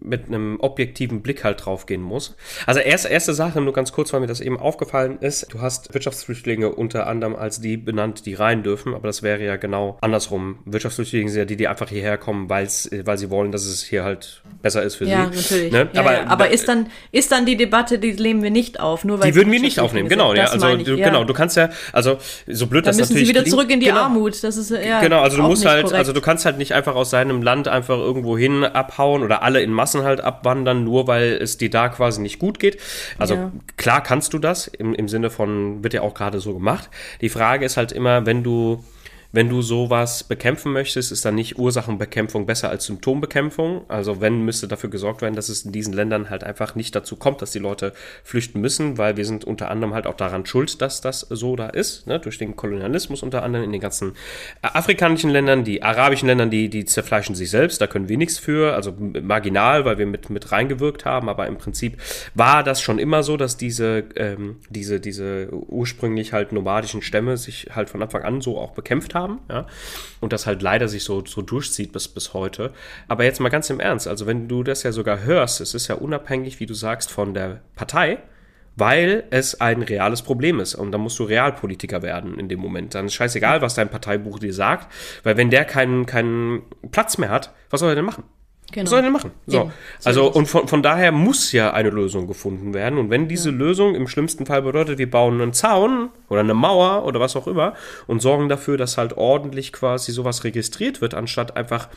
mit einem objektiven Blick halt drauf gehen muss. Also erste, erste Sache, nur ganz kurz, weil mir das eben aufgefallen ist, du hast Wirtschaftsflüchtlinge unter anderem als die benannt, die rein dürfen, aber das wäre ja genau andersrum. Wirtschaftsflüchtlinge sind ja die, die einfach hierher kommen, weil's, weil sie wollen, dass es hier halt besser ist für ja, sie. Natürlich. Ne? Ja, aber ja. aber ist dann ist dann die Debatte, die nehmen wir nicht auf, nur weil die würden wir nicht aufnehmen, genau. Ja, also du, ja. genau, du kannst ja, also so blöd dann das müssen natürlich sie wieder klingt, zurück in die genau, Armut. Das ist ja genau. Also du auch musst nicht halt, korrekt. also du kannst halt nicht einfach aus seinem Land einfach irgendwo hin abhauen oder alle in Massen halt abwandern, nur weil es dir da quasi nicht gut geht. Also ja. klar kannst du das im, im Sinne von, wird ja auch gerade so gemacht. Die Frage ist halt immer, wenn du Wenn du sowas bekämpfen möchtest, ist dann nicht Ursachenbekämpfung besser als Symptombekämpfung. Also wenn, müsste dafür gesorgt werden, dass es in diesen Ländern halt einfach nicht dazu kommt, dass die Leute flüchten müssen, weil wir sind unter anderem halt auch daran schuld, dass das so da ist, ne? Durch den Kolonialismus unter anderem in den ganzen afrikanischen Ländern, die arabischen Ländern, die, die zerfleischen sich selbst, da können wir nichts für, also marginal, weil wir mit, mit reingewirkt haben, aber im Prinzip war das schon immer so, dass diese, ähm, diese, diese ursprünglich halt nomadischen Stämme sich halt von Anfang an so auch bekämpft haben. Ja, und das halt leider sich so, so durchzieht bis, bis heute. Aber jetzt mal ganz im Ernst, also wenn du das ja sogar hörst, es ist ja unabhängig, wie du sagst, von der Partei, weil es ein reales Problem ist. Und dann musst du Realpolitiker werden in dem Moment. Dann ist scheißegal, was dein Parteibuch dir sagt, weil wenn der keinen, keinen Platz mehr hat, was soll er denn machen? Genau. Was soll er denn machen? So. Ja, Also, und von, von daher muss ja eine Lösung gefunden werden. Und wenn diese ja. Lösung im schlimmsten Fall bedeutet, wir bauen einen Zaun oder eine Mauer oder was auch immer und sorgen dafür, dass halt ordentlich quasi sowas registriert wird, anstatt einfach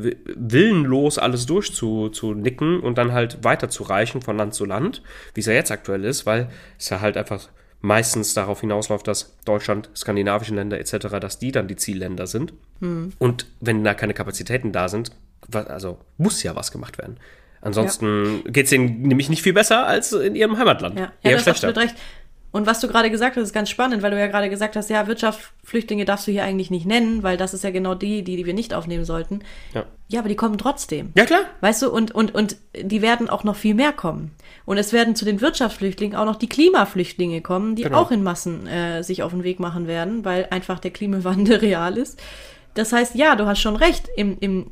willenlos alles durchzunicken und dann halt weiterzureichen von Land zu Land, wie es ja jetzt aktuell ist, weil es ja halt einfach meistens darauf hinausläuft, dass Deutschland, skandinavische Länder et cetera, dass die dann die Zielländer sind. Hm. Und wenn da keine Kapazitäten da sind, also muss ja was gemacht werden. Ansonsten ja. geht es ihnen nämlich nicht viel besser als in ihrem Heimatland. Ja, ja, das hast du recht. Und was du gerade gesagt hast, ist ganz spannend, weil du ja gerade gesagt hast, ja, Wirtschaftsflüchtlinge darfst du hier eigentlich nicht nennen, weil das ist ja genau die, die, die wir nicht aufnehmen sollten. Ja. Ja, aber die kommen trotzdem. Ja, klar. Weißt du, und, und, und die werden auch noch viel mehr kommen. Und es werden zu den Wirtschaftsflüchtlingen auch noch die Klimaflüchtlinge kommen, die genau. auch in Massen äh, sich auf den Weg machen werden, weil einfach der Klimawandel real ist. Das heißt, ja, du hast schon recht, im, im,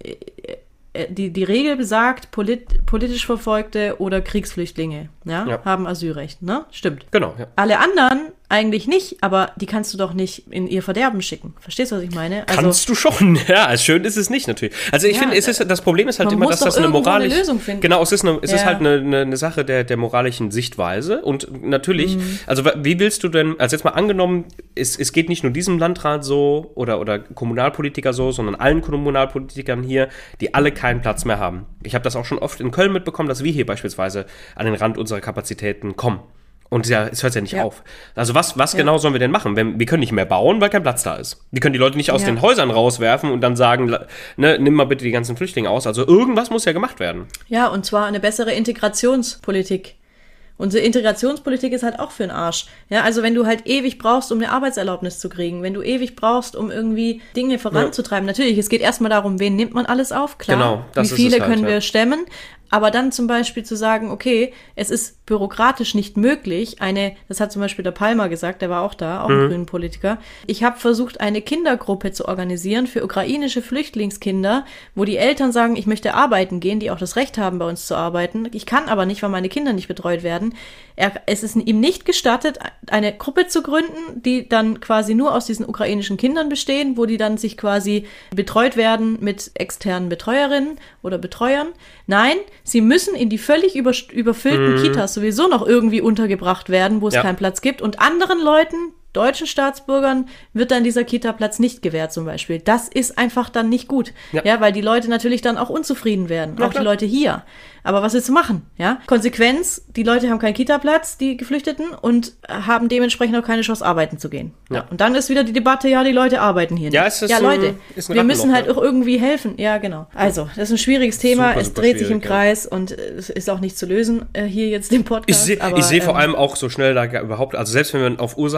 äh, die, die Regel besagt, polit, politisch Verfolgte oder Kriegsflüchtlinge ja, ja. haben Asylrecht, ne? Stimmt. Genau, ja. Alle anderen eigentlich nicht, aber die kannst du doch nicht in ihr Verderben schicken. Verstehst du, was ich meine? Also, kannst du schon, ja, schön ist es nicht natürlich. Also ich ja, finde, es ist, das Problem ist halt immer, dass das eine moralische... Lösung finden. Genau, es ist, eine, es ja. ist halt eine, eine, eine Sache der, der moralischen Sichtweise und natürlich, mhm. also wie willst du denn, also jetzt mal angenommen, es, es geht nicht nur diesem Landrat so oder, oder Kommunalpolitiker so, sondern allen Kommunalpolitikern hier, die alle keinen Platz mehr haben. Ich habe das auch schon oft in Köln mitbekommen, dass wir hier beispielsweise an den Rand unserer Kapazitäten kommen. Und ja, es hört ja nicht ja. auf. Also was, was ja. genau sollen wir denn machen? Wenn, wir können nicht mehr bauen, weil kein Platz da ist. Wir können die Leute nicht aus ja. den Häusern rauswerfen und dann sagen, ne, nimm mal bitte die ganzen Flüchtlinge aus. Also irgendwas muss ja gemacht werden. Ja, und zwar eine bessere Integrationspolitik. Unsere Integrationspolitik ist halt auch für den Arsch. Ja, also wenn du halt ewig brauchst, um eine Arbeitserlaubnis zu kriegen, wenn du ewig brauchst, um irgendwie Dinge voranzutreiben. Ja. Natürlich, es geht erstmal darum, wen nimmt man alles auf, klar. Genau, das Wie viele ist es halt, können wir ja. stemmen? Aber dann zum Beispiel zu sagen, okay, es ist bürokratisch nicht möglich, eine, das hat zum Beispiel der Palmer gesagt, der war auch da, auch ein mhm. grünen Politiker. Ich habe versucht, eine Kindergruppe zu organisieren für ukrainische Flüchtlingskinder, wo die Eltern sagen, ich möchte arbeiten gehen, die auch das Recht haben, bei uns zu arbeiten. Ich kann aber nicht, weil meine Kinder nicht betreut werden. Er, es ist ihm nicht gestattet, eine Gruppe zu gründen, die dann quasi nur aus diesen ukrainischen Kindern bestehen, wo die dann sich quasi betreut werden mit externen Betreuerinnen oder Betreuern. Nein, sie müssen in die völlig über, überfüllten mhm. Kitas sowieso noch irgendwie untergebracht werden, wo es ja. keinen Platz gibt. Und anderen Leuten, deutschen Staatsbürgern, wird dann dieser Kita-Platz nicht gewährt zum Beispiel. Das ist einfach dann nicht gut. Ja, ja weil die Leute natürlich dann auch unzufrieden werden. Ja, auch klar. Die Leute hier. Aber was willst du machen? Ja? Konsequenz, die Leute haben keinen Kita-Platz, die Geflüchteten, und haben dementsprechend auch keine Chance, arbeiten zu gehen. Ja. Und dann ist wieder die Debatte, ja, die Leute arbeiten hier nicht. Ja, es ist ja ein, Leute, ist ein wir müssen halt auch irgendwie helfen. Ja, genau. Also, das ist ein schwieriges Thema. Super, es super dreht sich im ja. Kreis und es ist auch nicht zu lösen, äh, hier jetzt den Podcast. Ich sehe aber, seh ähm, vor allem auch so schnell da überhaupt, also selbst wenn wir auf Ursachenbekämpfung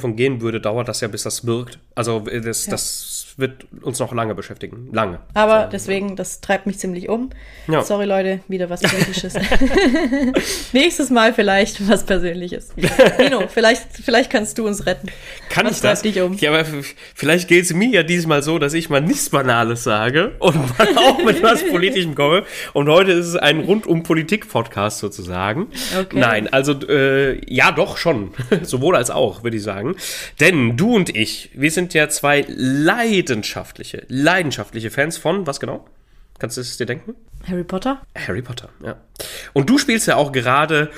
Bekämpfung gehen würde, dauert das ja, bis das wirkt. Also das, ja. das wird uns noch lange beschäftigen. Lange. Aber so. Deswegen, das treibt mich ziemlich um. Ja. Sorry, Leute, wieder was Politisches. Nächstes Mal vielleicht was Persönliches. Nino, vielleicht, vielleicht kannst du uns retten. Kann was ich das? Dich um? Ja, aber vielleicht geht es mir ja diesmal so, dass ich mal nichts Banales sage und mal auch mit was Politischem komme. Und heute ist es ein Rundum-Politik-Podcast sozusagen. Okay. Nein, also äh, ja doch schon. Sowohl als auch, würde ich sagen. Denn du und ich, wir sind ja zwei leidenschaftliche, leidenschaftliche Fans von, was genau? Kannst du es dir denken? Harry Potter? Harry Potter, ja. Und du spielst ja auch gerade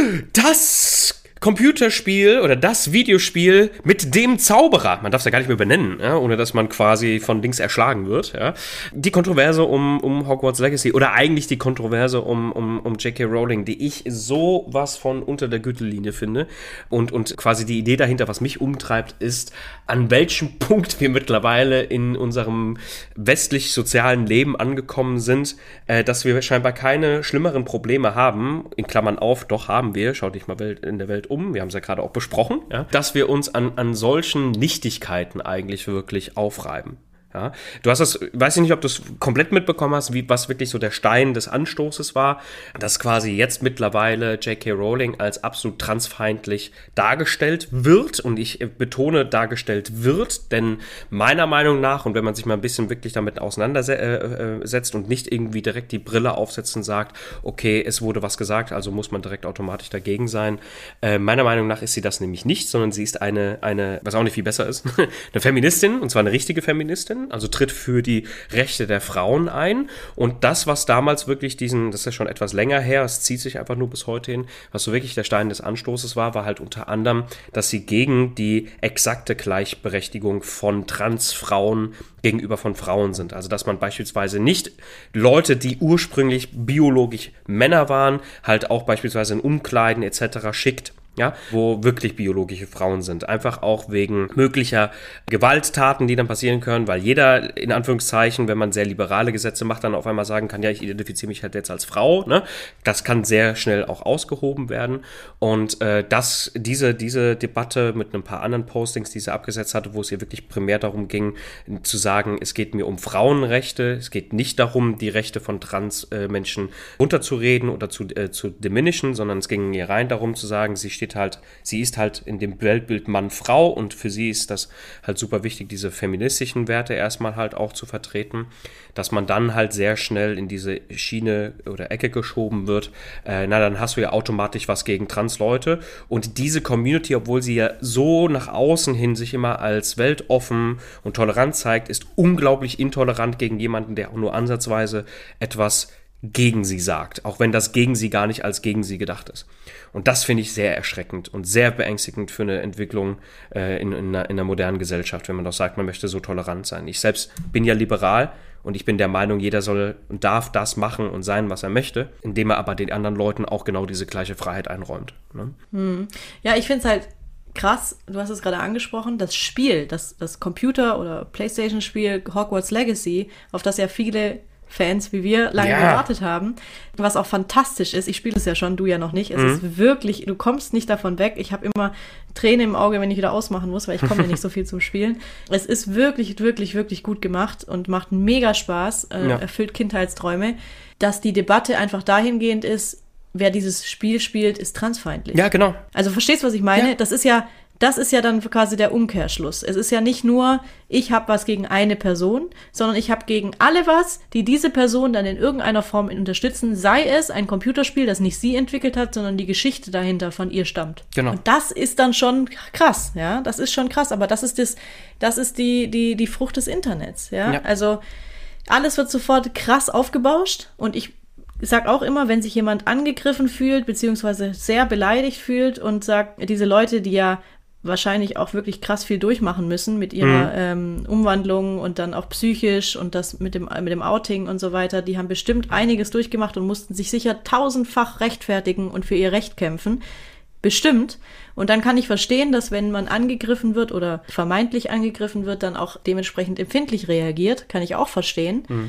das Computerspiel oder das Videospiel mit dem Zauberer. Man darf es ja gar nicht mehr benennen, ja, ohne dass man quasi von links erschlagen wird. Ja. Die Kontroverse um, um Hogwarts Legacy oder eigentlich die Kontroverse um, um, um J K Rowling, die ich sowas von unter der Gürtellinie finde. Und, und quasi die Idee dahinter, was mich umtreibt, ist, an welchem Punkt wir mittlerweile in unserem westlich-sozialen Leben angekommen sind, äh, dass wir scheinbar keine schlimmeren Probleme haben. In Klammern auf, doch haben wir. Schau dich mal in der Welt um, wir haben es ja gerade auch besprochen, ja, dass wir uns an, an solchen Nichtigkeiten eigentlich wirklich aufreiben. Ja, du hast das, weiß ich nicht, ob du es komplett mitbekommen hast, wie, was wirklich so der Stein des Anstoßes war, dass quasi jetzt mittlerweile J K Rowling als absolut transfeindlich dargestellt wird, und ich betone dargestellt wird, denn meiner Meinung nach, und wenn man sich mal ein bisschen wirklich damit auseinandersetzt und nicht irgendwie direkt die Brille aufsetzt und sagt, okay, es wurde was gesagt, also muss man direkt automatisch dagegen sein, äh, meiner Meinung nach ist sie das nämlich nicht, sondern sie ist eine, eine, was auch nicht viel besser ist, eine Feministin, und zwar eine richtige Feministin, also tritt für die Rechte der Frauen ein. Und das, was damals wirklich diesen, das ist ja schon etwas länger her, es zieht sich einfach nur bis heute hin, was so wirklich der Stein des Anstoßes war, war halt unter anderem, dass sie gegen die exakte Gleichberechtigung von Transfrauen gegenüber von Frauen sind. Also dass man beispielsweise nicht Leute, die ursprünglich biologisch Männer waren, halt auch beispielsweise in Umkleiden et cetera schickt, ja, wo wirklich biologische Frauen sind. Einfach auch wegen möglicher Gewalttaten, die dann passieren können, weil jeder, in Anführungszeichen, wenn man sehr liberale Gesetze macht, dann auf einmal sagen kann, ja, ich identifiziere mich halt jetzt als Frau, ne? Das kann sehr schnell auch ausgehoben werden. Und äh, das, diese, diese Debatte mit ein paar anderen Postings, die sie abgesetzt hatte, wo es ihr wirklich primär darum ging, zu sagen, es geht mir um Frauenrechte, es geht nicht darum, die Rechte von Trans-Menschen runterzureden oder zu, äh, zu diminischen, sondern es ging ihr rein darum zu sagen, sie steht halt, sie ist halt in dem Weltbild Mann-Frau, und für sie ist das halt super wichtig, diese feministischen Werte erstmal halt auch zu vertreten, dass man dann halt sehr schnell in diese Schiene oder Ecke geschoben wird, äh, na, dann hast du ja automatisch was gegen Trans-Leute, und diese Community, obwohl sie ja so nach außen hin sich immer als weltoffen und tolerant zeigt, ist unglaublich intolerant gegen jemanden, der auch nur ansatzweise etwas gegen sie sagt, auch wenn das gegen sie gar nicht als gegen sie gedacht ist. Und das finde ich sehr erschreckend und sehr beängstigend für eine Entwicklung äh, in, in, einer, in einer modernen Gesellschaft, wenn man doch sagt, man möchte so tolerant sein. Ich selbst bin ja liberal, und ich bin der Meinung, jeder soll und darf das machen und sein, was er möchte, indem er aber den anderen Leuten auch genau diese gleiche Freiheit einräumt. Ne? Hm. Ja, ich finde es halt krass, du hast es gerade angesprochen, das Spiel, das, das Computer- oder Playstation-Spiel Hogwarts Legacy, auf das ja viele Fans wie wir lange ja. gewartet haben, was auch fantastisch ist. Ich spiele es ja schon, du ja noch nicht. Es mhm. ist wirklich, du kommst nicht davon weg. Ich habe immer Tränen im Auge, wenn ich wieder ausmachen muss, weil ich komme ja nicht so viel zum Spielen. Es ist wirklich, wirklich, wirklich gut gemacht und macht mega Spaß, äh, ja. erfüllt Kindheitsträume. Dass die Debatte einfach dahingehend ist, wer dieses Spiel spielt, ist transfeindlich. Ja, genau. Also verstehst du, was ich meine? Ja. Das ist ja Das ist ja dann quasi der Umkehrschluss. Es ist ja nicht nur, ich habe was gegen eine Person, sondern ich habe gegen alle was, die diese Person dann in irgendeiner Form unterstützen, sei es ein Computerspiel, das nicht sie entwickelt hat, sondern die Geschichte dahinter von ihr stammt. Genau. Und das ist dann schon krass, ja, das ist schon krass, aber das ist das, das ist die, die, die Frucht des Internets, ja. ja. Also alles wird sofort krass aufgebauscht, und ich Ich sag auch immer, wenn sich jemand angegriffen fühlt, beziehungsweise sehr beleidigt fühlt und sagt, diese Leute, die ja wahrscheinlich auch wirklich krass viel durchmachen müssen mit ihrer mhm. ähm, Umwandlung und dann auch psychisch und das mit dem, mit dem Outing und so weiter, die haben bestimmt einiges durchgemacht und mussten sich sicher tausendfach rechtfertigen und für ihr Recht kämpfen. Bestimmt. Und dann kann ich verstehen, dass wenn man angegriffen wird oder vermeintlich angegriffen wird, dann auch dementsprechend empfindlich reagiert. Kann ich auch verstehen. Mhm.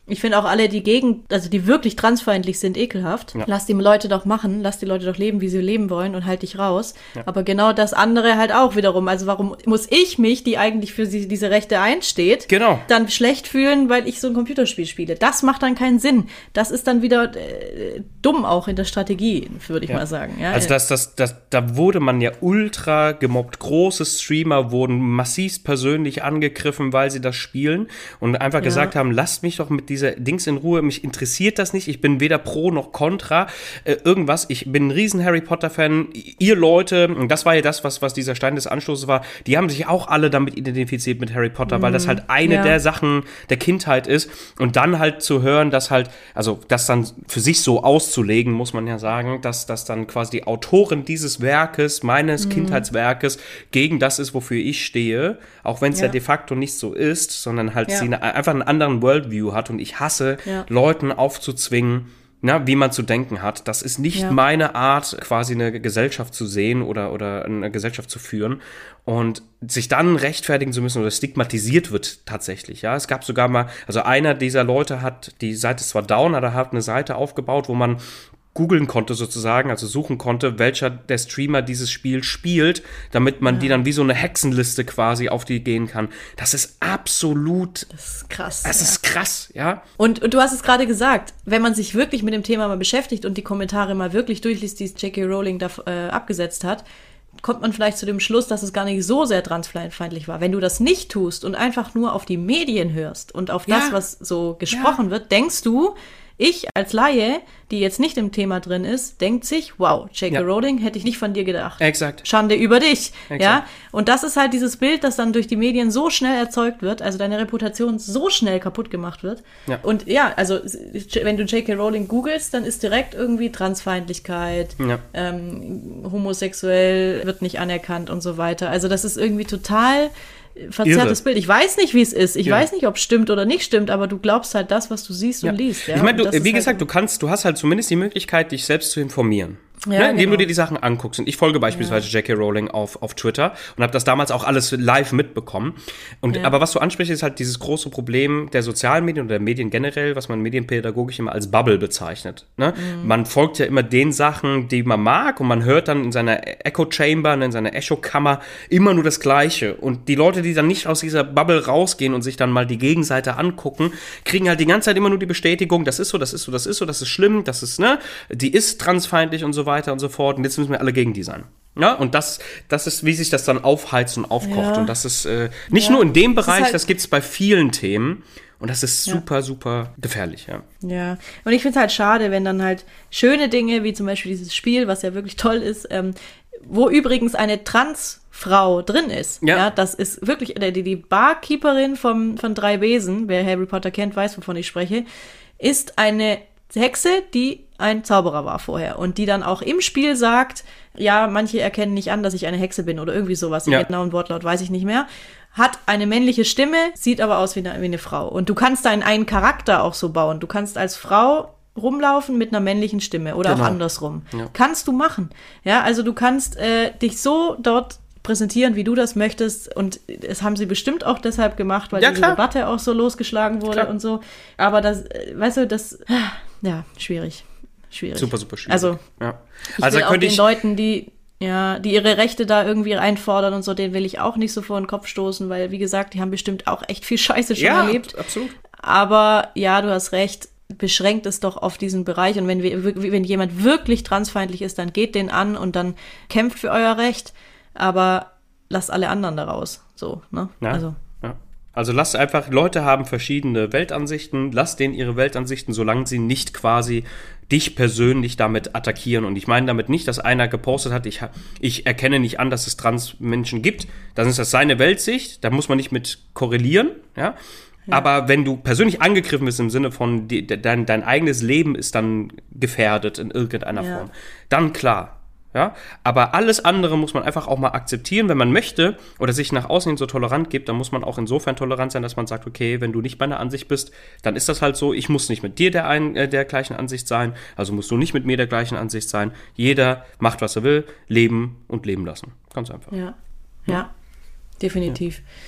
Ich finde auch alle, die gegen, also die wirklich transfeindlich sind, ekelhaft. Ja. Lass die Leute doch machen, lass die Leute doch leben, wie sie leben wollen und halt dich raus. Ja. Aber genau das andere halt auch wiederum. Also warum muss ich mich, die eigentlich für sie, diese Rechte einsteht, genau. dann schlecht fühlen, weil ich so ein Computerspiel spiele? Das macht dann keinen Sinn. Das ist dann wieder äh, dumm auch in der Strategie, würde ich ja. mal sagen. Ja, also das, das, das, da wurde man ja ultra gemobbt. Große Streamer wurden massiv persönlich angegriffen, weil sie das spielen und einfach ja. gesagt haben, lasst mich doch mit diese Dings in Ruhe, mich interessiert das nicht, ich bin weder pro noch contra, äh, irgendwas, ich bin ein riesen Harry Potter-Fan, ihr Leute, und das war ja das, was, was dieser Stein des Anstoßes war, die haben sich auch alle damit identifiziert mit Harry Potter, mhm. weil das halt eine ja. der Sachen der Kindheit ist und dann halt zu hören, dass halt, also das dann für sich so auszulegen, muss man ja sagen, dass das dann quasi die Autorin dieses Werkes, meines mhm. Kindheitswerkes, gegen das ist, wofür ich stehe, auch wenn es ja. ja de facto nicht so ist, sondern halt ja. sie eine, einfach einen anderen Worldview hat und ich hasse, ja. Leuten aufzuzwingen, na, wie man zu denken hat. Das ist nicht ja. meine Art, quasi eine Gesellschaft zu sehen oder, oder eine Gesellschaft zu führen. Und sich dann rechtfertigen zu müssen oder stigmatisiert wird tatsächlich. Ja, es gab sogar mal, also einer dieser Leute hat, die Seite ist zwar down, aber hat eine Seite aufgebaut, wo man googeln konnte sozusagen, also suchen konnte, welcher der Streamer dieses Spiel spielt, damit man ja. die dann wie so eine Hexenliste quasi auf die gehen kann. Das ist absolut... Das ist krass. Das ja. ist krass, ja. Und, und du hast es gerade gesagt, wenn man sich wirklich mit dem Thema mal beschäftigt und die Kommentare mal wirklich durchliest, die J K Rowling da äh, abgesetzt hat, kommt man vielleicht zu dem Schluss, dass es gar nicht so sehr transfeindlich war. Wenn du das nicht tust und einfach nur auf die Medien hörst und auf ja. das, was so gesprochen ja. wird, denkst du, ich als Laie, die jetzt nicht im Thema drin ist, denkt sich, wow, J K ja. Rowling, hätte ich nicht von dir gedacht. Exakt. Schande über dich. Exakt. Ja. Und das ist halt dieses Bild, das dann durch die Medien so schnell erzeugt wird, also deine Reputation so schnell kaputt gemacht wird. Ja. Und ja, also wenn du J K Rowling googelst, dann ist direkt irgendwie Transfeindlichkeit, ja. ähm, homosexuell wird nicht anerkannt und so weiter. Also das ist irgendwie total verzerrtes Irre. Bild. Ich weiß nicht, wie es ist. Ich ja. weiß nicht, ob es stimmt oder nicht stimmt, aber du glaubst halt das, was du siehst ja. und liest. Ja? Ich meine, wie halt gesagt, du kannst, du hast halt zumindest die Möglichkeit, dich selbst zu informieren. Ja, ne? Indem genau. du dir die Sachen anguckst. Und ich folge beispielsweise ja. J K Rowling auf, auf Twitter und habe das damals auch alles live mitbekommen. Und, ja. aber was du ansprichst, ist halt dieses große Problem der sozialen Medien oder der Medien generell, was man medienpädagogisch immer als Bubble bezeichnet. Ne? Mhm. Man folgt ja immer den Sachen, die man mag und man hört dann in seiner Echo-Chamber, in seiner Echo-Kammer immer nur das Gleiche. Und die Leute, die dann nicht aus dieser Bubble rausgehen und sich dann mal die Gegenseite angucken, kriegen halt die ganze Zeit immer nur die Bestätigung, das ist so, das ist so, das ist so, das ist schlimm, das ist, ne, die ist transfeindlich und so weiter und so fort. Und jetzt müssen wir alle gegen die sein. Ja, und das, das ist, wie sich das dann aufheizt und aufkocht. Ja. Und das ist äh, nicht ja. nur in dem Bereich, das, halt das gibt es bei vielen Themen. Und das ist super, ja. super gefährlich, ja. Ja, und ich finde es halt schade, wenn dann halt schöne Dinge, wie zum Beispiel dieses Spiel, was ja wirklich toll ist, ähm, wo übrigens eine Transfrau drin ist. Ja. ja das ist wirklich, die, die Barkeeperin vom, von Drei Besen, wer Harry Potter kennt, weiß, wovon ich spreche, ist eine Hexe, die ein Zauberer war vorher und die dann auch im Spiel sagt, ja, manche erkennen nicht an, dass ich eine Hexe bin oder irgendwie sowas. Ja. Den genauen Wortlaut weiß ich nicht mehr. Hat eine männliche Stimme, sieht aber aus wie eine, wie eine Frau. Und du kannst deinen einen Charakter auch so bauen. Du kannst als Frau rumlaufen mit einer männlichen Stimme oder genau. auch andersrum. Ja. Kannst du machen. Ja, also du kannst äh, dich so dort präsentieren, wie du das möchtest. Und das haben sie bestimmt auch deshalb gemacht, weil ja, diese klar. Debatte auch so losgeschlagen wurde klar. und so. Aber das, weißt du, das, ja, schwierig. Schwierig. Super, super schwierig. Also, ja. ich also will auch könnte den ich Leuten, die, ja, die ihre Rechte da irgendwie einfordern und so, denen will ich auch nicht so vor den Kopf stoßen, weil, wie gesagt, die haben bestimmt auch echt viel Scheiße schon ja, erlebt. Absolut. Aber ja, du hast recht, beschränkt es doch auf diesen Bereich. Und wenn wir, wenn jemand wirklich transfeindlich ist, dann geht den an und dann kämpft für euer Recht. Aber lasst alle anderen da raus. So, ne? Ja. Also. Also lasst einfach, Leute haben verschiedene Weltansichten, lasst denen ihre Weltansichten, solange sie nicht quasi dich persönlich damit attackieren. Und ich meine damit nicht, dass einer gepostet hat, ich, ich erkenne nicht an, dass es Transmenschen gibt. Dann ist das seine Weltsicht, da muss man nicht mit korrelieren, ja. Ja. Aber wenn du persönlich angegriffen bist im Sinne von, die, dein, dein eigenes Leben ist dann gefährdet in irgendeiner ja. Form, dann klar. Ja, aber alles andere muss man einfach auch mal akzeptieren, wenn man möchte oder sich nach außen hin so tolerant gibt, dann muss man auch insofern tolerant sein, dass man sagt, okay, wenn du nicht meiner Ansicht bist, dann ist das halt so, ich muss nicht mit dir der, ein, äh, der gleichen Ansicht sein, also musst du nicht mit mir der gleichen Ansicht sein. Jeder macht, was er will, leben und leben lassen. Ganz einfach. Ja, ja, ja. definitiv.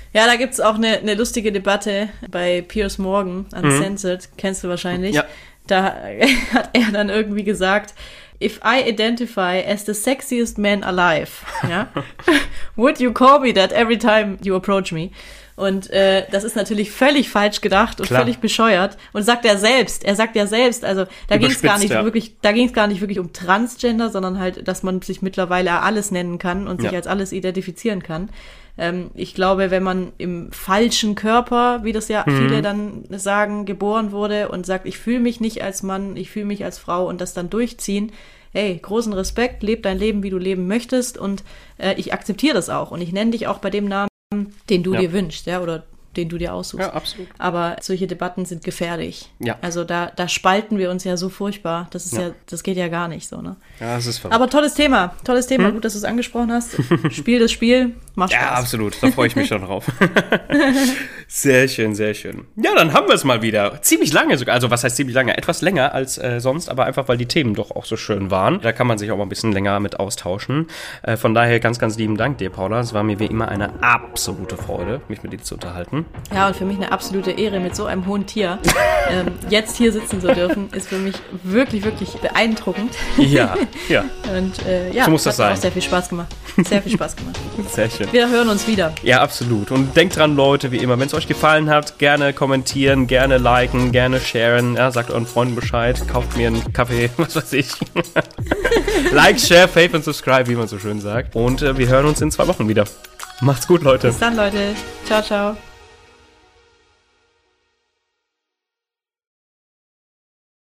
Ja, da gibt's auch eine, eine lustige Debatte bei Piers Morgan, Uncensored, mhm. kennst du wahrscheinlich. Ja. Da hat er dann irgendwie gesagt, if I identify as the sexiest man alive, ja, would you call me that every time you approach me? Und äh, das ist natürlich völlig falsch gedacht und Klar. völlig bescheuert. Und sagt er selbst, er sagt ja selbst, also da ging es gar nicht ja. wirklich, da ging es gar nicht wirklich um Transgender, sondern halt, dass man sich mittlerweile alles nennen kann und sich ja. als alles identifizieren kann. Ähm, ich glaube, wenn man im falschen Körper, wie das ja mhm. viele dann sagen, geboren wurde und sagt, ich fühle mich nicht als Mann, ich fühle mich als Frau und das dann durchziehen, hey, großen Respekt, leb dein Leben, wie du leben möchtest und äh, ich akzeptiere das auch und ich nenne dich auch bei dem Namen, den du ja. dir wünschst, ja, oder den du dir aussuchst. Ja, absolut. Aber solche Debatten sind gefährlich. Ja. Also da, da spalten wir uns ja so furchtbar. Das ist ja, ja das geht ja gar nicht so, ne? Ja, das ist verrückt. Aber tolles Thema, tolles Thema. Hm? Gut, dass du es angesprochen hast. Spiel das Spiel, macht Spaß. Ja, absolut. Da freue ich mich schon drauf. Sehr schön, sehr schön. Ja, dann haben wir es mal wieder. Ziemlich lange sogar. Also was heißt ziemlich lange? Etwas länger als äh, sonst, aber einfach, weil die Themen doch auch so schön waren. Da kann man sich auch mal ein bisschen länger mit austauschen. Äh, von daher ganz, ganz lieben Dank dir, Paula. Es war mir wie immer eine absolute Freude, mich mit dir zu unterhalten. Ja, und für mich eine absolute Ehre, mit so einem hohen Tier ähm, jetzt hier sitzen zu dürfen, ist für mich wirklich, wirklich beeindruckend. Ja, ja. Und äh, ja, so muss das sein. Hat auch sehr viel Spaß gemacht. Sehr viel Spaß gemacht. Sehr schön. Wir hören uns wieder. Ja, absolut. Und denkt dran, Leute, wie immer, wenn es euch gefallen hat, gerne kommentieren, gerne liken, gerne sharen. Ja, sagt euren Freunden Bescheid, kauft mir einen Kaffee, was weiß ich. Like, share, fave und subscribe, wie man so schön sagt. Und äh, wir hören uns in zwei Wochen wieder. Macht's gut, Leute. Bis dann, Leute. Ciao, ciao.